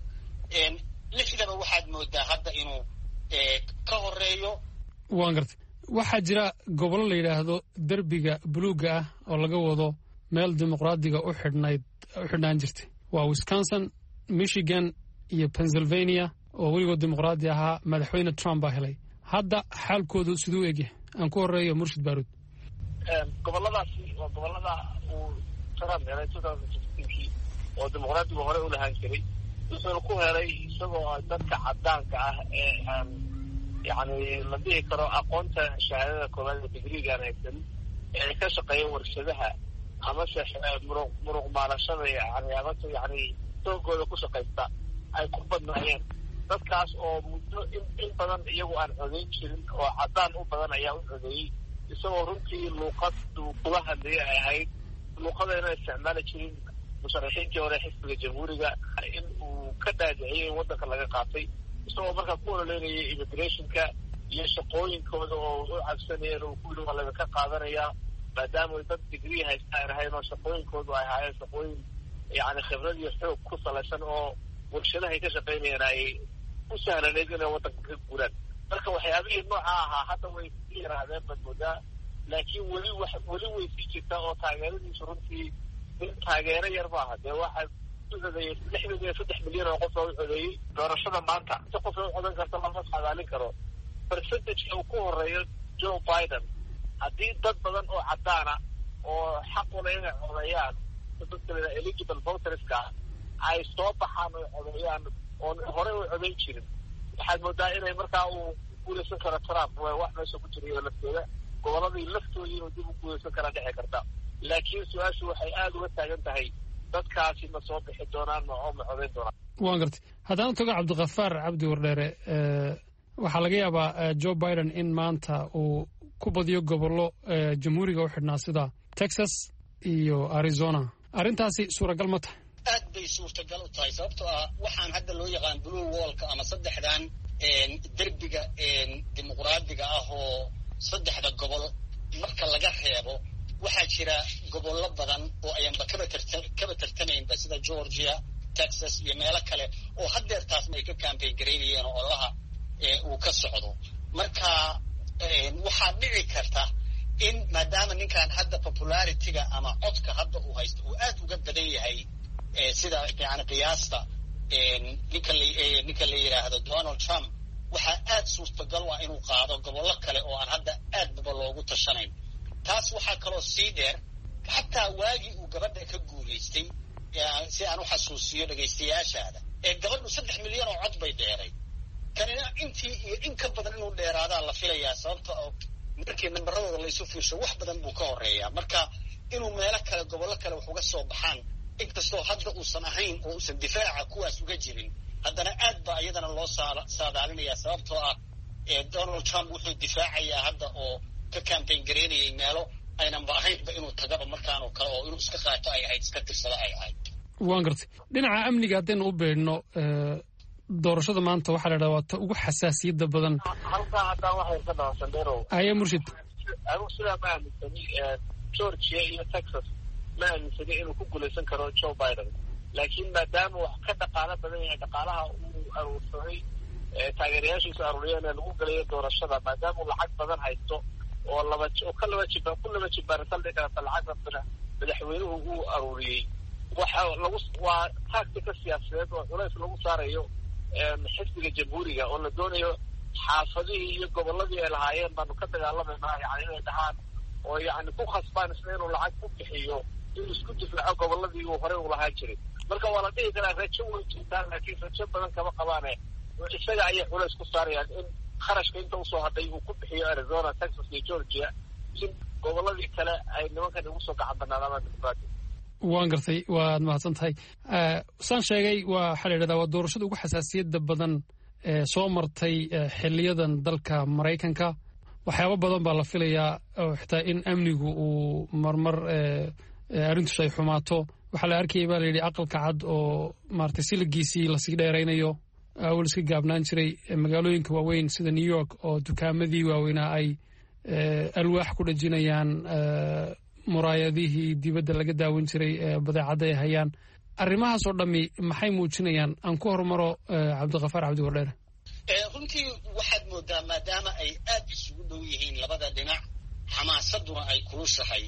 6daba waxaad moodaa hadda inuu ka horeeyo. waan gartay, waxaa jira gobollo la yidhaahdo derbiga buluugga ah oo laga wado meel dimuqraadiga u xidhnaan jirtay. waa Wisconsin, Michigan iyo Pennsylvania oo weligood dimuqraadi ahaa. madaxweyne Trump baa helay. hadda xaalkoodu siduu egyahay? aan ku horeeyo Murshid Baaruud. goboladaasi waa gobolada uu Trump helay 2016 oo dimuqraadigu hore u lahaan jiray. wuxuuna ku helay isagoo dadka cadaanka ah ee yani la dhihi karo aqoonta shahaadada koowaad ee digrigan haysan ee ka shaqeeya warshadaha amase muruq maalashada yani doogooda ku shaqaysta ay ku badnaayeen. dadkaas oo muddo in badan iyagu aan codeyn jirin oo cadaan u badan ayaa u codeeyey, isagoo runtii luuqadu kula hadlayay ay ahayd luuqadayna isticmaali jirin musharaxiintii hore xisbiga jamhuuriga in uu ka dhaadiciyey in waddanka laga qaatay, isagoo markaa ku ololeynayay immigrationka iyo shaqooyinkooda oo u cabsanayeen oo ku yidhi waa laga ka qaadanayaa maadaama dad digrii haysta aan ahayn oo shaqooyinkoodu ay ahaayeen shaqooyin yani khibrad iyo xoog ku salaysan oo warshadahay ka shaqaynayeen ay u sahlaneyd inay waddanka ka guuraan. marka waxyaabihii nooca ahaa hadda way sii yaraadeen baad moodaa, laakiin weli way sii jirtaa oo taageeradiisu runtii taageero yar maaha. dee waxaa u codeeyey 63 milyan oo qof oo u codeeyey. doorashada maanta si qof u codan karta lama saadaalin karo. percentage-ka uu ku horeeyo Joe Biden haddii dad badan oo cadaana oo xaq u leh inay codeeyaan dadka eligible voterska ay soo baxaan oo codeeyaan oo hore u codeyn jirin, waxaad moodaa inay markaa uu guulaysan karo Trump. wax meesha ku jirayo lafteeda goboladii laftoodii inuu dib u guulaysan karaa dhici karta. laakiin su-aashu waxay aada uga taagan tahay dadkaasi ma soo bixi doonaan ma codeyn doonaan. waan gartay. haddaan tago cabdiqafaar cabdi wardheere, waxaa laga yaabaa Joe Biden in maanta uu ku badiyo gobollo jamhuuriga u xidhnaa sida Texas iyo Arizona. arrintaasi suuragal ma tahay? aad bay suurtagal u tahay, sababtoo ah waxaan hadda loo yaqaan blue wallka ama 3dan derbiga dimuqraadiga ah oo 3 gobol marka laga reebo waxaa jira gobollo badan oo ayanba kaba tartamaynba sida Georgia, Texas iyo meelo kale oo haddeertaasna ay ka campaign gareynayeen oo olaha uu ka socdo. marka waxaa dhici karta in maadaama ninkan hadda popularity-ga ama codka hadda uu haysto uu aad uga badan yahay sida yani qiyaasta ninka la yidhaahdo Donald Trump, waxaa aad suurtagal u ah inuu qaado gobollo kale oo aan hadda aadba loogu tashanayn. taas waxaa kaloo sii dheer xataa waagii uu gabadha ka guulaystay, si aan u xasuusiyo dhegaystayaashaada, gabadhu 3 milyan oo cod bay dheeray. kanina intii iyo in ka badan inuu dheeraadaa la filayaa sababta oo markii nambaradooda laysu fiirsho wax badan buu ka horeeyaa marka inuu meelo kale gobollo kale wax uga soo baxaan inkastoo hadda uusan ahayn oo uusan difaaca kuwaas uga jirin haddana aad baa iyadana loo saadaalinayaa sababtoo ah Donald Trump wuxuu difaacayaa hadda oo ka campaign gareynayay meelo aynanba ahaynba inuu tagaba markaan oo kale oo inuu iska qaato ay ahayd iska tirsada ay ahayd waan gartay dhinaca amniga haddaynu u beedhno doorashada maanta waxaa la idhaha waa ta ugu xasaasiyadda badan halkaa haddaan waxay ka dhawasan dheerow aya murshid anigu sidaa ma aaminsani Georgia iyo Texas ma aaminsani inuu ku guulaysan karo Joe Biden laakiin maadaama wax ka dhaqaalo badan yahay dhaqaalaha uu aruursaday taageerayaashiisu aruuriyeen ee lagu galayo doorashada maadaama uu lacag badan haysto oo ku laba jibbaar saldhig karata lacag rabtana madaxweynuhu uu aruuriyey waa tactica siyaasadeed oo culays lagu saarayo xisbiga jamhuuriga oo la doonayo xaafadihii iyo gobolladii ay lahaayeen baanu ka dagaalamaynaa yani inay dhahaan oo yani ku khasbaan isna inuu lacag ku bixiyo inuu isku difaaco gobolladii uu horey u lahaan jiray marka waa la dhihi karaa rajo way jirtaan laakiin rajo badan kama qabaane isaga ayay culays ku saarayaan in kharashka inta usoo hadhay uu ku bixiyo Arizona, Texas iyo Georgia si gobolladii kale ay nimankan ugu soo gacan banaadaan dimuqraadi waan gartay waad mahadsan tahay saan sheegay waxaa la yidhahdaa waa doorashada ugu xasaasiyadda badan ee soo martay xiliyadan dalka Maraykanka waxyaabo badan baa la filayaa oo xitaa in amnigu uu marmar arrintu ay xumaato waxaa la arkayay baa la yidhi aqalka cad oo maaragtay siligiisii lasii dheeraynayo awal iska gaabnaan jiray magaalooyinka waaweyn sida New York oo dukaamadii waaweynaa ay alwaax ku dhajinayaan muraayadihii dibadda laga daawan jiray badeecada ay hayaan arrimahaasoo dhammi maxay muujinayaan aan ku hormaro cabdiqafaar cabdi wardheer runtii waxaad moodaa maadaama ay aad isugu dhow yihiin labada dhinac xamaasaduna ay kulushahay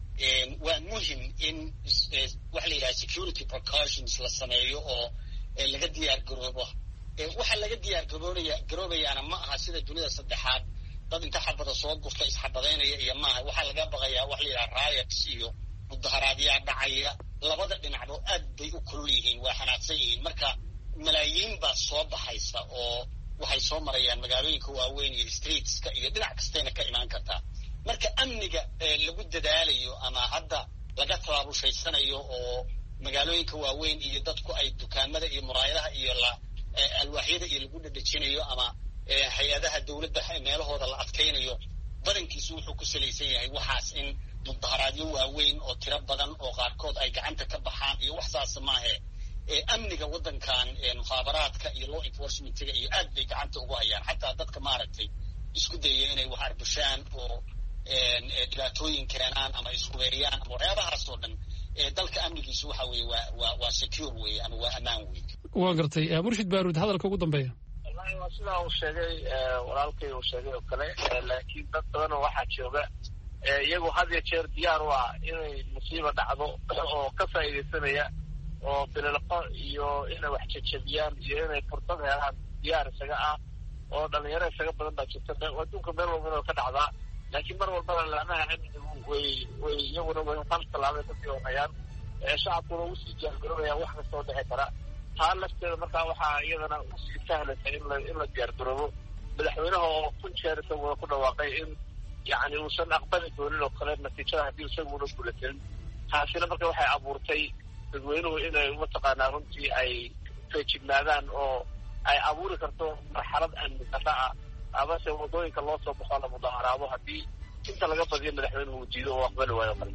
waa muhim in waxa la yidhaha security precautions la sameeyo oo laga diyaar garoobo waxa laga diyaar garoobayaana ma aha sida dunida saddexaad dad inta xabada soo gurta isxabadaynaya iyo maaha waxaa laga baqayaa waxa la yidhaha riots iyo mudaharaadyaa dhacaya labada dhinacba aad bay u kulul yihiin waa xanaaqsan yihiin marka malaayiin baa soo baxaysa oo waxay soo marayaan magaalooyinka waaweyn iyo streetska iyo dhinac kastayna ka imaan kartaa marka amniga lagu dadaalayo ama hadda laga tabaabushaydsanayo oo magaalooyinka waaweyn iyo dadku ay dukaamada iyo muraayadaha iyo alwaaxyada iyo lagu dhadhejinayo ama hay-adaha dawladda meelahooda la adkaynayo badankiisu wuxuu ku salaysan yahay waxaas in mudaharaadyo waaweyn oo tiro badan oo qaarkood ay gacanta ka baxaan iyo wax saas maahe amniga waddankan mukhaabaraadka iyo law enforcementiga iyo aad bay gacanta ugu hayaan xataa dadka maaragtay isku dayaya inay wax arbushaan oo dhibaatooyin keenaan ama ishubeeyaan ama waxyaabahaas oo dhan dalka amnigiisu waxa weeye waa secure weeye ama waa ammaan weeye waa gartay murshid baaruud hadalka ugu dambeeya wallahi waa sidaa uu sheegay walaalkay uu sheegay oo kale laakiin dad badan oo waxaa jooga iyagu had iyo jeer diyaar u ah inay musiiba dhacdo oo ka faa'iidaysanaya oo bililqo iyo inay wax jajabiyaan iyo inay fursad helaan diyaar isaga ah oo dhalinyaro isaga badan baa jirta adduunka meel walbana oo ka dhacdaa laakiin mar walbana laamaha amnigu way iyaguna way hal tallaabay kasii horayaan shacabkuna usii diyaargaroobayaan wax kastoo dhici kara taa lafteeda markaa waxaa iyadana usii sahlaysa in la diyaargaroobo madaxweynaha oo kun jeer isaguna ku dhawaaqay in yani uusan aqbali doonin oo kale natiijada haddii isaguna guulasanin taasina marka waxay abuurtay dadweynuhu inay mataqaanaa runtii ay feejignaadaan oo ay abuuri karto marxalad amni darra ah amase waddooyinka loo soo baxo la mudaharaado haddii inta laga badiyo madaxweynuhu uu diido oo aqbali waayo kale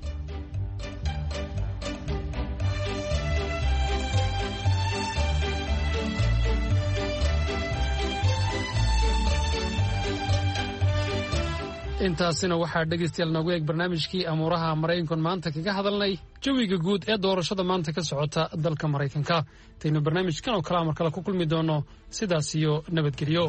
intaasina waxaa dhegaystayaal noogu eeg barnaamijkii amuuraha maraykankan maanta kaga hadalnay jawiga guud ee doorashada maanta ka socota dalka maraykanka intaynu barnaamijkan oo kalea mar kale ku kulmi doono sidaas iyo nabadgelyo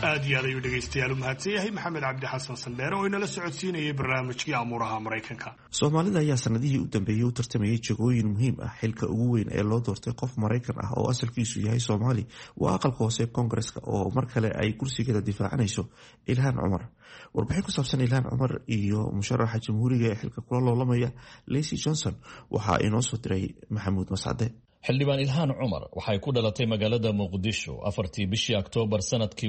aad iyo aad ayuu dhegaystayaal u mahadsan yahay maxamed cabdi xasan sandheere oo inala socodsiinayay barnaamijkii amuuraha maraykanka. soomaalida ayaa sanadihii u dambeeyey u tartamayay jagooyin muhiim ah. xilka ugu weyn ee loo doortay qof maraykan ah oo asalkiisu yahay soomaali waa aqalka hoose koongareska oo mar kale ay kursigeeda difaacanayso ilhaan cumar. warbixin ku saabsan ilhaan cumar iyo musharaxa jamhuuriga ee xilka kula loolamaya Leslie Johnson waxaa inoo soo diray maxamuud mascade. xildhibaan ilhaan cumar waxay ku dhalatay magaalada muqdisho 4 bishii Oktoobar sanadkii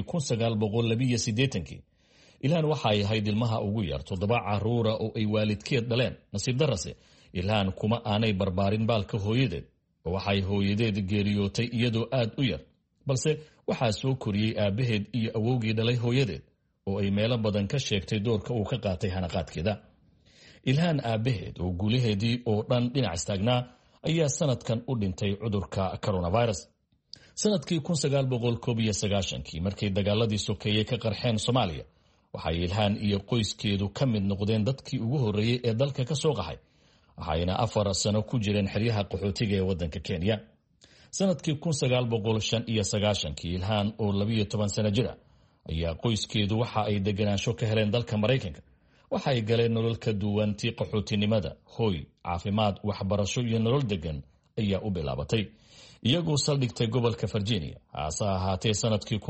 1982. ilhaan waxay ahayd ilmaha ugu yar 7 caruura oo ay waalidkeed dhaleen. nasiib darase ilhaan kuma aanay barbaarin baalka hooyadeed oo waxay hooyadeed geeriyootay iyadoo aad u yar, balse waxaa soo koriyey aabaheed iyo awowgii dhalay hooyadeed oo ay meelo badan ka sheegtay doorka uu ka qaatay hanaqaadkeeda. ilhaan aabaheed oo guulaheedii oo dhan dhinac istaagnaa ayaa sanadkan u dhintay cudurka coronavirus. sanadkii 1991 markay dagaaladii sokeeyey ka qarxeen Soomaaliya, waxay ilhaan iyo qoyskeedu ka mid noqdeen dadkii ugu horreeyay ee dalka ka soo qaxay, waxayna 4 sano ku jireen xeryaha qaxootiga ee waddanka Kenya. sanadkii 1995 ilhaan oo 12 sano jira ayaa qoyskeedu waxa ay deganaansho ka heleen dalka Maraykanka. waxay galeen nolol ka duwan tii qaxootinimada, hooy, caafimaad, waxbarasho iyo nolol degan ayaa u bilaabatay. iyagoo saldhigtay gobolka Virginia, hase ahaatee sanadkii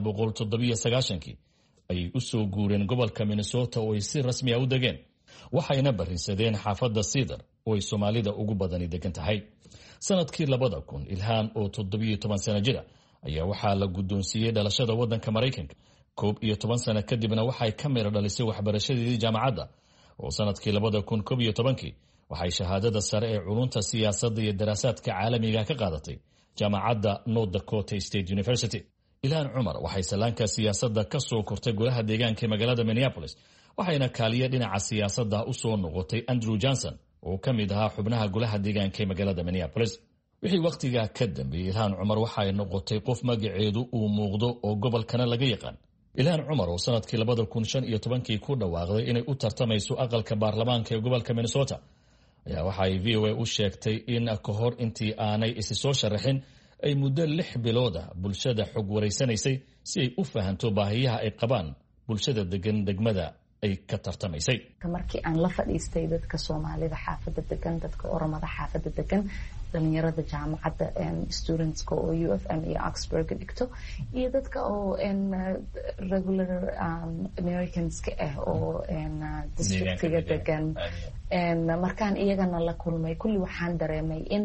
1997 ayay u soo guureen gobolka Minnesota oo ay si rasmi ah u degeen. waxayna barrinsadeen xaafadda Cedar oo ay Soomaalida ugu badani degan tahay. sanadkii 2000 ilhaan oo 17 sano jira ayaa waxaa la guddoonsiiyey dhalashada waddanka Maraykanka. 11 sano kadibna waxay ka mira dhalisay waxbarashadeedii jaamacadda oo sanadkii 2011 waxay shahaadada sare ee culunta siyaasadda iyo daraasaadka caalamiga ka qaadatay jaamacadda North Dakota State University. ilhaan cumar waxay salaanka siyaasadda ka soo kortay golaha deegaanka ee magaalada Minneapolis, waxayna kaaliye dhinaca siyaasadda u soo noqotay Andrew Johnson oo ka mid ahaa xubnaha golaha deegaanka ee magaalada Minneapolis. wixii waqtigaa ka dambeeyey ilhaan cumar waxay noqotay qof magaceedu uu muuqdo oo gobolkana laga yaqaan. ilhaan cumar oo sanadkii 2015 ku dhawaaqday inay u tartamayso aqalka baarlamaanka ee gobolka Minnesota ayaa waxay VOA u sheegtay in ka hor intii aanay isi soo sharaxin ay muddo 6 bilood ah bulshada xog wareysanaysay si ay u fahanto baahiyaha ay qabaan bulshada degan degmada ay ka tartamaysay. markii aan la fadhiistay dadka Soomaalida xaafadda degan, dadka Oromada xaafadda degan, dhalinyarada jaamacadda studentska oo UFM iyo Oxford dhigto, iyo dadka oo regular Americanska ah oo districtiga degan, markaan iyagana la kulmay kulli waxaan dareemay in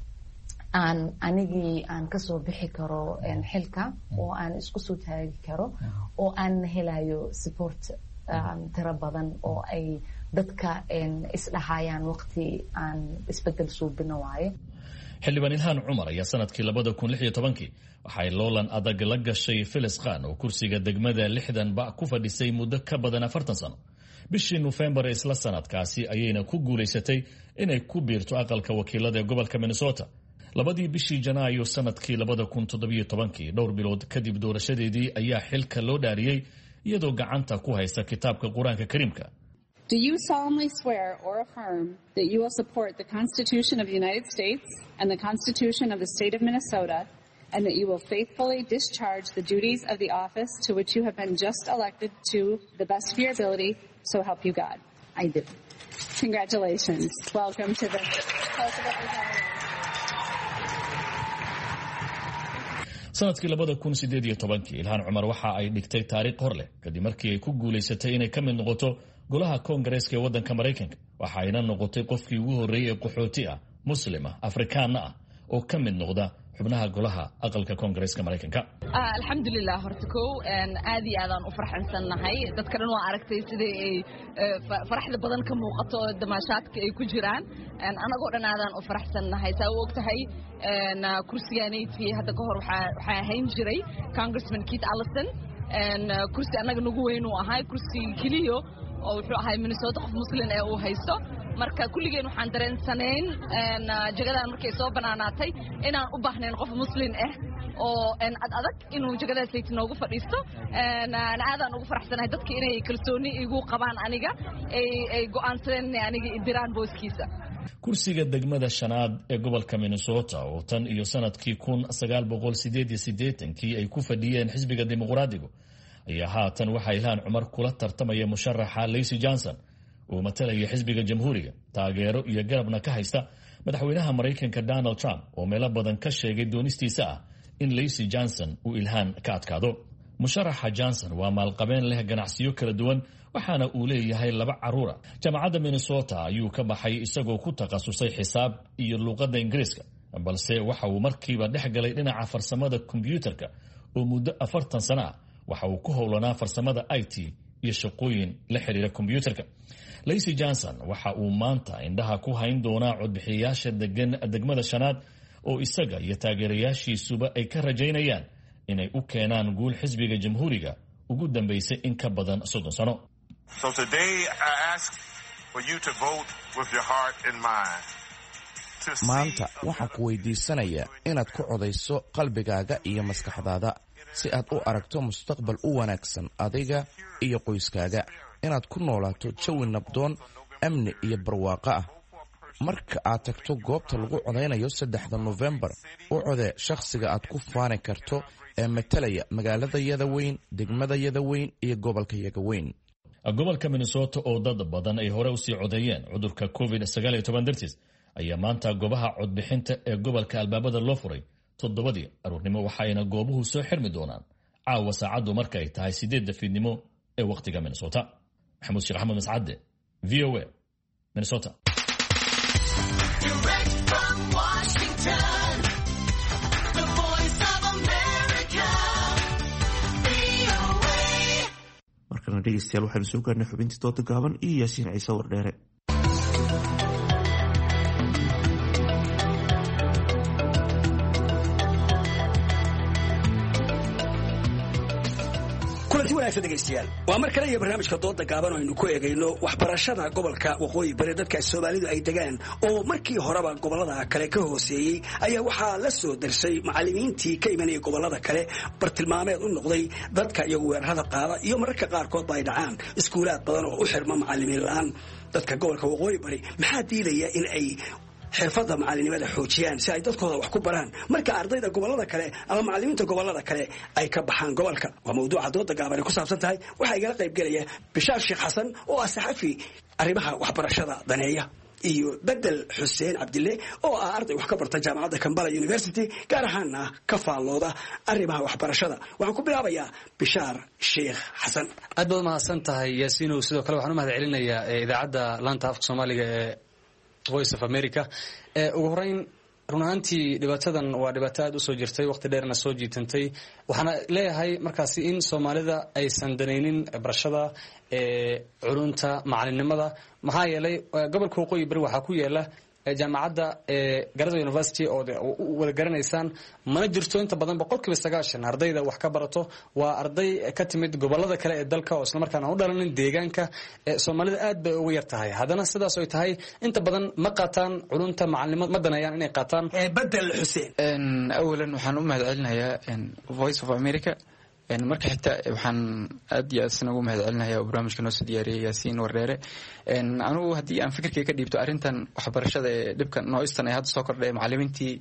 anigii aan kasoo bixi karo xilka oo aan isku soo taagi karo oo aan helayo support tira badan oo ay dadka isdhahayaan waqti aan isbedel suubino waaye. xildhibaan ilhaan cumar ayaa sanadkii 2016 waxay loolan adag la gashay Phyllis Khan oo kursiga degmada 60 ku fadhisay muddo ka badan 40 sano. bishii November isla sanadkaasi ayayna ku guuleysatay inay ku biirto aqalka wakiilada ee gobolka Minnesota. labadii bishii Janaayo sanadkii 2017 dhowr bilood kadib doorashadeedii ayaa xilka loo dhaariyay iyadoo gacanta ku haysa kitaabka Quraanka Kariimka. Do you solemnly swear or affirm that you will support the Constitution of the United States and the Constitution of the State of Minnesota, and that you will faithfully discharge the duties of the office to which you have been just elected to the best of your ability, so help you God? I do. Congratulations. Welcome to the House of Representatives. sanadkii 2018 ilhaan cumar waxa ay dhigtay taariikh hor leh kadib markii ay ku guuleysatay inay ka mid noqoto golaha koongareeska ee waddanka Maraykanka. waxayna noqotay qofkii ugu horreeyay ee qaxooti ah, muslim ah, afrikaan ah oo ka mid noqda xubnaha golaha aqalka koongareeska Maraykanka. alxamdulilah horta kow aad iyo aadaan u farxansanahay. dadka dhan waa aragtay sidii ay faraxda badan ka muuqato damaashaadka ay ku jiraan. anagoo dhan aadaan u faraxsanahay. saa u ogtahay kursigaanaydkii hadda ka hor waxaa ahayn jiray Congressman Keith Ellison. kursi annaga nagu weyn uu ahaa kursi keliyo oo wuxuu ahay Minnesota qof muslim ee uu haysto. marka kulligeen waxaan dareensanayn jagadan markay soo banaanaatay inaan u baahnayn qof muslim ah oo adag inuu jagadaas noogu fadhiisto. aadaan ugu faraxsanahay dadka inay kalsooni igu qabaan aniga ay go'aansadeen inay aniga idiraan booskiisa. kursiga degmada shanaad ee gobolka Minnesota oo tan iyo sanadkii 1988 ay ku fadhiyeen xisbiga dimuqraadigu ayaa haatan waxaa ilhaan cumar kula tartamaya musharaxa Lacey Johnson oo matalaya xisbiga jamhuuriga taageero iyo garabna ka haysta madaxweynaha Mareykanka Donald Trump oo meelo badan ka sheegay doonistiisa ah in Lacey Johnson uu ilhaan ka adkaado. musharaxa Johnson waa maalqabeen leh ganacsiyo kala duwan waxaana uu leeyahay 2 caruura. jaamacadda Minnesota ayuu ka baxay isagoo ku takhasusay xisaab iyo luqadda Ingiriiska, balse waxa uu markiiba dhex galay dhinaca farsamada kombiyuutarka oo muddo 40 sano ah waxa uu ku howlanaa farsamada IT iyo shaqooyin la xiriira kombiyuutarka. Lacey Johnson waxa uu maanta indhaha ku hayn doonaa codbixiyayaasha degan degmada shanaad oo isaga iyo taageerayaashiisuba ay ka rajaynayaan inay u keenaan guul xisbiga jamhuuriga ugu dambeysay in ka badan 30 sano. So today I ask for you to vote with your heart and mind. Maanta waxaan ku weydiisanayaa inaad ku codayso qalbigaaga iyo maskaxdaada si aad u aragto mustaqbal u wanaagsan adiga iyo qoyskaaga, inaad ku noolaato jawi nabdoon, amni iyo barwaaqo ah. marka aad tagto goobta lagu codaynayo 3 November u codee shakhsiga aad ku faani karto ee matalaya magaalada yada weyn, degmada yada weyn iyo gobolka yaga weyn. gobolka Minnesota oo dad badan ay hore u sii codeeyeen cudurka COVID-19 dartiis ayaa maanta goobaha codbixinta ee gobolka albaabada loo furay 7 aroornimo waxayna goobuhu soo xirmi doonaan caawa saacadu marka ay tahay 8 fiidnimo ee waqtiga Minnesota. Maxamuud Sheekh Axmed Mascade, VOA, Minnesota. Direct from Washington, the voice of America, VOA. markana dhegeystayaal waxaynu soo gaarnay xubintii dooda gaaban iyo Yaasiin Ciise Wardheere. waa mar kale iyo barnaamijka dooda gaaban oo aynu ku eegayno waxbarashada gobolka waqooyi bari dadka Soomaalidu ay degaan oo markii horeba gobolada kale ka hooseeyay ayaa waxaa la soo darsay macallimiintii ka imanayay gobolada kale bartilmaameed u noqday dadka iyagu weerarada qaada iyo mararka qaarkood ay dhacaan iskuulaad badan oo u xirma macallimiin la'aan. dadka gobolka waqooyi bari maxaa diidaya in ay xirfadda macallinimada xoojiyaan si ay dadkooda wax ku baraan marka ardayda gobolada kale ama macallimiinta gobolada kale ay ka baxaan gobolka? waa mawduuca dooda gaaban ku saabsan tahay. waxaa igala qayb galaya Bishaar Sheekh Xasan oo ah saxafi arrimaha waxbarashada daneeya iyo Bedel Xuseen Cabdille oo ah arday wax ka barta jaamacadda Kampala University gaar ahaan ka faallooda arrimaha waxbarashada. waxaan ku bilaabayaa Bishaar Sheekh Xasan. aad baad mahadsan tahay Yaasiin. sidoo kale waxaan u mahadcelinayaa idaacadda laanta afka Soomaaliga ee Voice of America. ugu horeyn run ahaantii dhibaatadan waa dhibaato aad u soo jirtay waqti dheerna soo jiitantay. waxaana leeyahay markaasi in Soomaalida aysan danaynin barashada culunta macallinimada maxaa yeelay gobolka waqooyi bari waxaa ku yaala jaamacadda Garada University oo wada garanaysaan mana jirto inta badan 90% ardayda wax ka barato waa arday ka timid gobolada kale ee dalka oo isla markaana u dhalanin deegaanka. Soomaalida aad bay ugu yar tahay, haddana sidaas oo tahay inta badan ma qaataan culunta macallimada, ma danayaan inay qaataan. Bedel Xuseen, awalan waxaan u mahadcelinayaa Voice of America. marka xigta waxaan aad iyo aad ugu mahadcelinayaa barnaamijka noo soo diyaariyay Yaasiin Wardheere. anigu haddii aan fikirkay ka dhiibto arrintan waxbarashada ee dhibka nooistan ee hadda soo kordhay macallimiintii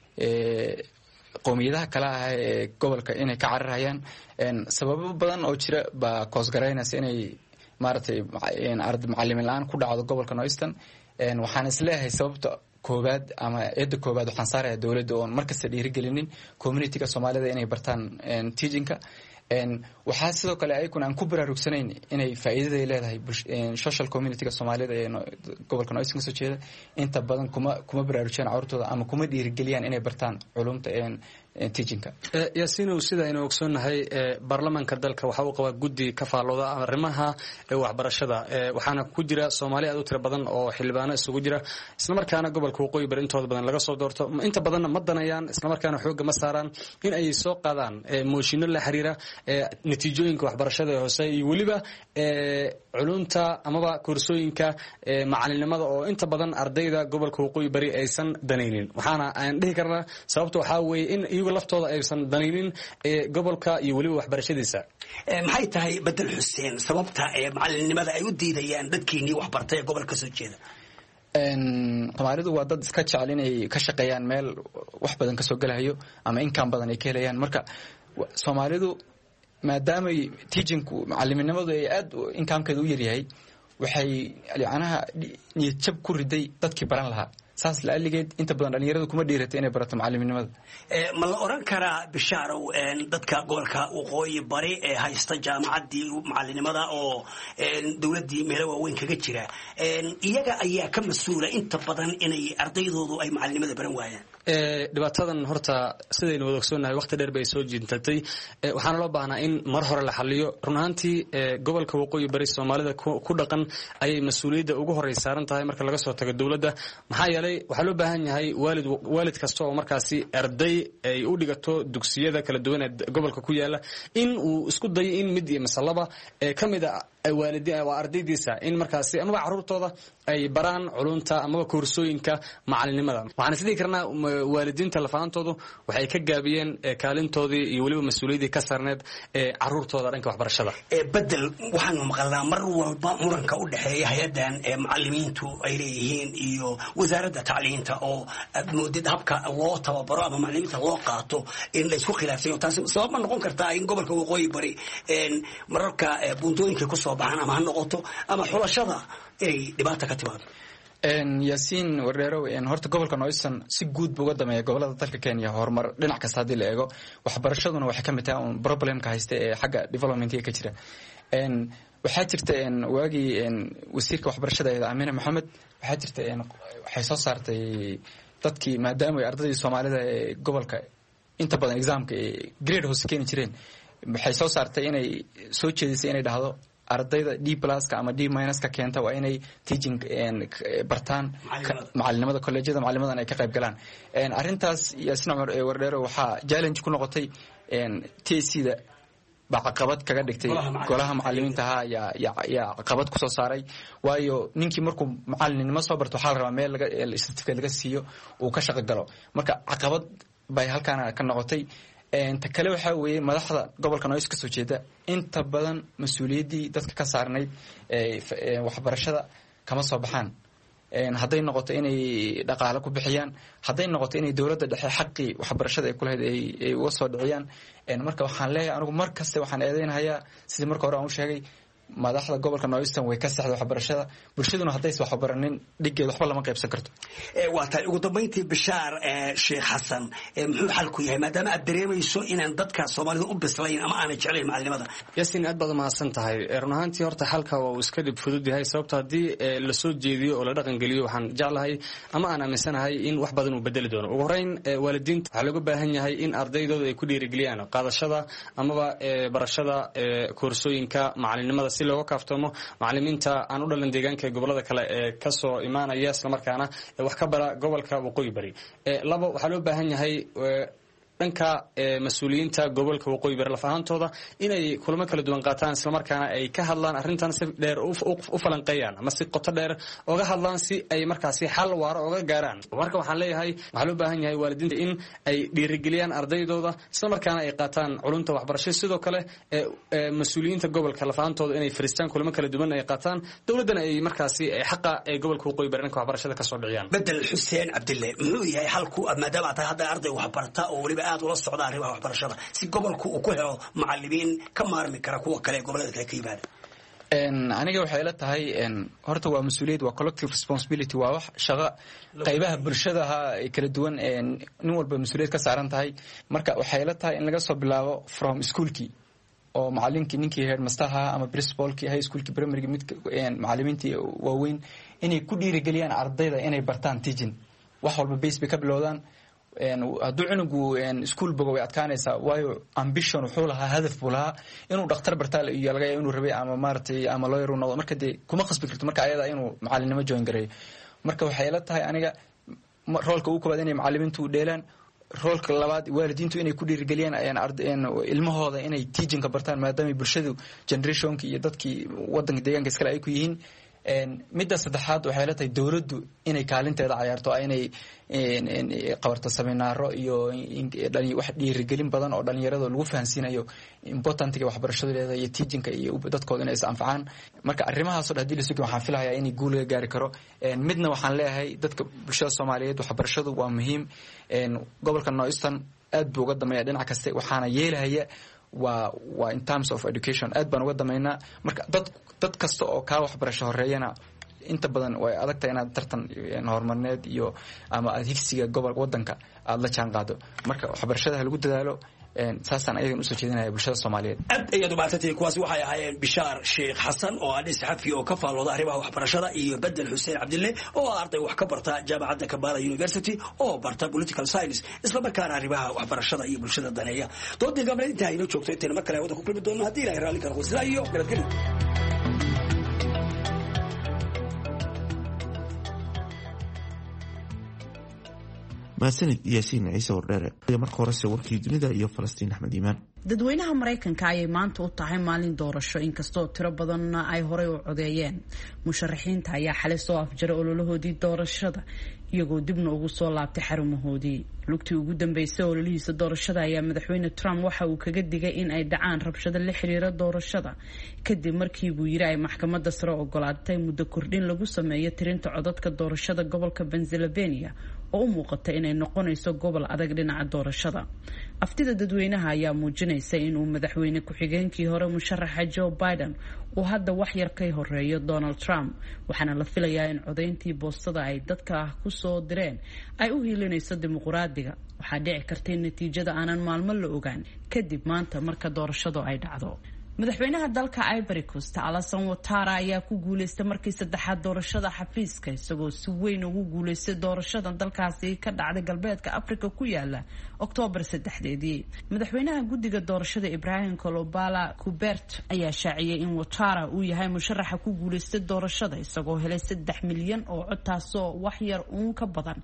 qowmiyadaha kale ah ee gobolka inay ka cararayaan sababo badan oo jira baa koosgaraynaysa inay maaragtay macallimiin la'aan ku dhacdo gobolka nooistan. waxaan isleeyahay sababta koobaad ama eedda koobaad waxaan saarayaa dowladda oon markasta dhiirigelinin communityga Soomaalida inay bartaan teachingka. waxaa sidoo kale ayaguna aan ku baraarugsanayn inay faa'iidada ay leedahay social communityga Soomaalida ee gobolka Nooisan kasoo jeeda inta badan kuma baraarujiyaan carruurtooda ama kuma dhiirigeliyaan inay bartaan culumta teachingka. Yaasiin sida aynu ogsoonnahay baarlamaanka dalka waxa uu qabaa guddi ka faallooda arrimaha waxbarashada waxaana ku jira Soomaali aad u tiro badan oo xildhibaano isugu jira isla markaana gobolka waqooyi bari intooda badan laga soo doorto inta badanna ma danayaan isla markaana xoogga ma saaraan in ay soo qaadaan mooshinno la xiriira natiijooyinka waxbarashada ee hoose iyo weliba culunta amaba koorsooyinka macallinimada oo inta badan ardayda gobolka waqooyi bari aysan danaynin. waxaana aan dhihi karnaa sababta waxaa weeye in iyagu laftooda aysan danaynin gobolka iyo weliba waxbarashadiisa. maxay tahay Bedel Xuseen sababta macallinimada ay u diidayaan dadkiinii wax bartay ee gobolka soo jeeda? Soomaalidu waa dad iska jecel inay ka shaqeeyaan meel wax badan kasoo galayo ama income badan ay ka helayaan. marka Soomaalidu maadaamay teachingku macaliminimadu ay aad inkaamkeeda u yaryahay waxay yacnaha niyad jab ku riday dadkii baran lahaa saas laaligeed inta badan dhalinyaradu kuma dhiiratay inay barato macaliminimada ma la oran karaa Bishaarow dadka gobolka waqooyi bari ee haysta jaamacadii macalinimada oo dawladii meelo waaweyn kaga jira iyaga ayaa ka mas'uula inta badan inay ardaydoodu ay macalinimada baran waayaan dhibaatadan horta sidaynu wada ogsoonahay waqti dheer bay soo jiintatay waxaana loo baahnaa in mar hore la xaliyo run ahaantii gobolka waqooyi bari Soomaalida ku dhaqan ayay mas'uuliyadda ugu horey saaran tahay marka laga soo tago dawladda maxaa yeelay waxaa loo baahan yahay waalid kasta oo markaasi arday ay u dhigato dugsiyada kala duwan ee gobolka ku yaala in uu isku dayo in mid iyo masalaba kamid ah waa ardaydiisa in markaasi amaba caruurtooda ay baraan culunta amaba koorsooyinka macalinimada waxaan isdhihi karnaa waalidiinta lafaantoodu waxay ka gaabiyeen kaalintoodii iyo weliba mas-uuliyaddii ka saarneed caruurtooda dhanka waxbarashada bedel waxaanu maqalnaa mar walba muranka u dhexeeya hay-adan macalimiintu ay leeyihiin iyo wasaaradda tacliinta oo moodid habka loo tababaro ama macalimiinta loo qaato in la isku khilaafsayo taasi sabab ma noqon kartaa in gobolka waqooyi bari mararka buuntooyinka kusoo baxaan ama ha noqoto ama xulashada inay dhibaata ka timaado yaasiin wardheerow horta gobolka Northern si guud buu uga dameeya gobolada dalka Kenya horumar dhinac kasta hadii la eego waxbarashaduna waxay ka mid tahay un problemka haysta ee xagga development-ka ka jira waxaa jirta waagii wasiirka waxbarashada ee Amina Mohamed waxaa jirta waxay soo saartay dadkii maadaama ay ardaydii Soomaalida ee gobolka inta badan examka grade hoose keeni jireen waxay soo saartay inay soo jeedisay inay dhahdo ardayda D+ ama D- ka keenta waa inay teaching bartaan macalinimada collegeada macallimadan ay ka qayb galaan arintaas Yaasiin Cumar Wardheero waxaa challenge ku noqotay TSC-da baa caqabad kaga dhigtay golaha macalimiinta yaa caqabad ku soo saaray waayo ninkii markuu macalinimo soo barto waxaa la rabaa meel certificate laga siiyo uu ka shaqo galo marka caqabad bay halkaana ka noqotay ta kale waxaa weeye madaxda gobolka North ka soo jeeda inta badan mas'uuliyaddii dadka ka saarnayd waxbarashada kama soo baxaan hadday noqoto inay dhaqaale ku bixiyaan hadday noqoto inay dawladda dhexe xaqii waxbarashada ay ku lahayd ay uga soo dhiciyaan marka waxaan leeyahay anigu mar kasta waxaan eedeynayaa sidii marka hore aan u sheegay madaxda gobolka Northern way ka saxday waxbarashada bulshaduna hadday wax baranin dhigeed waxba lama qaybsan karto waa tahay ugu dambeyntii Bishaar Sheekh Xasan muxuu xal ku yahay maadaama aad dareemayso inaan dadka Soomaalida u bislayn ama aan jecelayn macalinimada Yaasiin aad baad mahadsan tahay run ahaantii horta xalka waa uu iska dib fudud yahay sababtoo hadii la soo jeediyo oo la dhaqan geliyo waxaan jeclahay ama aan aaminsanahay in wax badan uu bedeli doono ugu horeyn waalidiinta waxa laga baahan yahay in ardaydooda ay ku dhiirigeliyaan qaadashada amaba barashada koorsooyinka macalinimada si looga kaaftoomo macalimiinta aan u dhalan deegaanka gobolada kale ee ka soo imaanaya isla markaana wax ka bara gobolka waqooyi bari labo waxa loo baahan yahay dhanka mas'uuliyiinta gobolka waqooyi bari lafaantooda inay kulamo kala duwan qaataan isla markaana ay ka hadlaan arrintan si dheer u falanqeeyaan ama si qoto dheer uga hadlaan si ay markaasi xal waara uga gaaraan marka waxaan leeyahay waxa loo baahan yahay waalidiinta in ay dhiirigeliyaan ardaydooda isla markaana ay qaataan culunta waxbarasho sidoo kale mas'uuliyiinta gobolka lafaantooda inay fariistaan kulamo kala duwan ay qaataan dawladana ay markaasi xaqa ay gobolka waqooyi bari dhanka waxbarashada ka soo dhiciyaan bedel Xuseen Cabdille muxuu yahay xalku maadaama aad hadda arday wax barata oo waliba aad ula socda arrimaha waxbarashada si gobolku uu ku helo macallimiin ka maarmi kara kuwa kale gobolada kale ka yimaada aniga waxay ila tahay horta waa mas'uuliyad waa collective responsibility waa wax shaqo qaybaha bulshada ay kala duwan nin walba mas'uuliyad ka saaran tahay marka waxay ila tahay in laga soo bilaabo from schoolkii oo macallinkii ninkii headmasterha ama principalkii high schoolkii primaryga mid macallimiintii waaweyn inay ku dhiirigeliyaan ardayda inay bartaan teaching wax walba base bay ka bilowdaan hadduu cunugu iskuul bogo way adkaanaysaa waayo ambition wuxuu lahaa hadaf buu lahaa inuu dhakhtar bartaa iyo laga yaabo inuu rabay ama maaragtay ama lawyer uu noqdo marka dee kuma khasbi karto marka ayada inuu macalinimo join gareeyo marka waxay la tahay aniga roolka ugu koobaad inay macallimiintu u dheelaan roolka labaad waalidiintu inay ku dhiirigeliyaan ilmahooda inay teachingka bartaan maadaama bulshadu generationka iyo dadkii wadanka deegaanka iskale ay ku yihiin midda saddexaad waxay la tahay dawladdu inay kaalinteeda cayaarto inay qabarto seminaaro iyo wax dhiirigelin badan oo dhalinyarada lagu fahansiinayo importantiga waxbarashadeeda iyo teachingka iyo dadkooda inay is anfacaan marka arrimahaas oo hadii la sugi waxaan filayaa inay guul laga gaari karo midna waxaan leeyahay dadka bulshada Soomaaliyeed waxbarashadu waa muhiim gobolka Northern aad buu uga dameeyaa dhinac kasta waxaana yeelaya waa in terms of education aad baan uga damaynaa marka dad kasta oo kaa waxbarasho horeeyana inta badan way adagtahay inaad tartan horumarineed iyo ama aad higsiga gobolka wadanka aad la jaan qaado marka waxbarashada lagu dadaalo saasaan ayagan usoo jeedinaya bulshada Soomaaliyeed aad ayaad u maatay kuwaasi waxay ahaayeen Bishaar Sheekh Xasan oo ah saxafi oo ka faalooda arrimaha waxbarashada iyo Bedel Xuseen Cabdille oo arday wax ka barta jaamacadda Kampala University oo barta political science isla markaana arrimaha waxbarashada iyo bulshada daneeya doodii gabadha inta ay joogto inta markale wada ku kulmi doona hadii Ilaahay raali ka noqdo iyo nabadgelyo maasanid yaasiin ciise wardheere marka horese warkii dunida iyo falastiin axmed iimaan dadweynaha maraykanka ayay maanta u tahay maalin doorasho inkastoo tiro badanna ay horey u codeeyeen musharaxiinta ayaa xalay soo afjaray ololahoodii doorashada iyagoo dibna ugu soo laabtay xarumahoodii lugtii ugu dambeysay ololihiisa doorashada ayaa madaxweyne Trump waxa uu kaga digay in ay dhacaan rabshado la xiriira doorashada kadib markii buu yiri ay maxkamadda sare ogolaatay muddo kordhin lagu sameeyo tirinta codadka doorashada gobolka Pennsylvania oo u muuqata inay noqonayso gobol adag dhinaca doorashada aftida dadweynaha ayaa muujinaysa inuu madaxweyne ku-xigeenkii hore musharaxa Joe Biden uu hadda wax yar ka horeeyo Donald Trump waxaana la filayaa in codeyntii boostada ay dadka ku soo direen ay u hiilinayso dimuqraadiga waxaa dhici karta in natiijada aanan maalmo la ogaan kadib maanta marka doorashadu ay dhacdo madaxweynaha dalka Ivory Coast Alassane Ouattara ayaa ku guuleystay markii saddexaad doorashada xafiiska isagoo si weyn ugu guuleystay doorashada dalkaasi ka dhacday galbeedka Afrika ku yaala Oktoobar 3-deedii madaxweynaha guddiga doorashada Ibrahim Kolobala Kubert ayaa shaaciyay in Ouattara uu yahay musharaxa ku guuleystay doorashada isagoo helay 3 milyan oo cod taasoo wax yar uun ka badan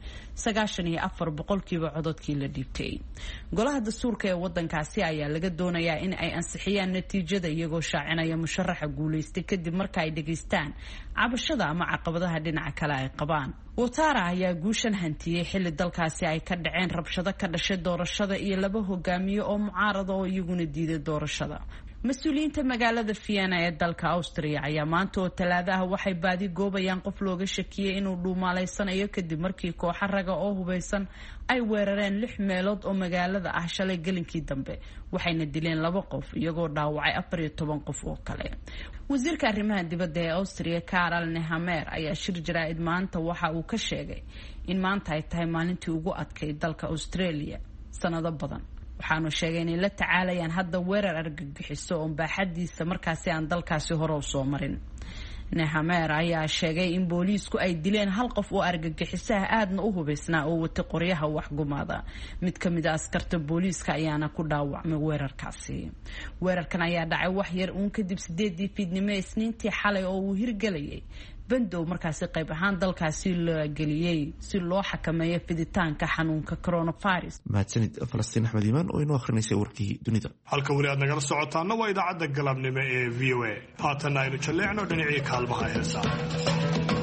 94% codadkii la dhiibtay golaha dastuurka ee wadankaasi ayaa laga doonayaa in ay ansixiyaan natiijada iyagoo shaacinaya musharaxa guuleystay kadib marka ay dhageystaan cabashada ama caqabadaha dhinaca kale ay qabaan Ouattara ayaa guushan hantiyay xilli dalkaasi ay ka dhaceen rabshado ka dhashay doorashada iyo 2 hogaamiye oo mucaarada oo iyaguna diiday doorashada mas-uuliyiinta magaalada Vienna ee dalka Austria ayaa maanta oo Talaadaha waxay baadi goobayaan qof looga shakiyay inuu dhuumaaleysanayo kadib markii kooxo raga oo hubeysan ay weerareen 6 meelood oo magaalada ah shalay galinkii dambe waxayna dileen 2 qof iyagoo dhaawacay 14 qof oo kale wasiirka arrimaha dibadda ee Austria Karl Nehammer ayaa shir jaraa'id maanta waxa uu ka sheegay in maanta ay tahay maalintii ugu adkayd dalka Australia sanado badan waxaanu sheegay inay la tacaalayaan hadda weerar argagixiso oo baaxadiisa markaasi aan dalkaasi hore u soo marin Nehammer ayaa sheegay in booliisku ay dileen 1 qof oo argagixisaha aadna u hubeysnaa oo wata qoryaha wax gumaada mid ka mid ah askarta booliiska ayaana ku dhaawacmay weerarkaasi weerarkan ayaa dhacay wax yar uun kadib 8 fiidnimo Isniintii xalay oo uu hirgalayay bandow markaasi qayb ahaan dalkaasi la geliyay si loo xakameeyo fiditaanka xanuunka coronavirus mahadsanid falastiin axmed iimaan oo inoo akhrinaysa warkii dunida halka weli aad nagala socotaana waa idaacadda galabnimo ee VOA haatan aynu jaleecno dhinacii kaalmaha heesaa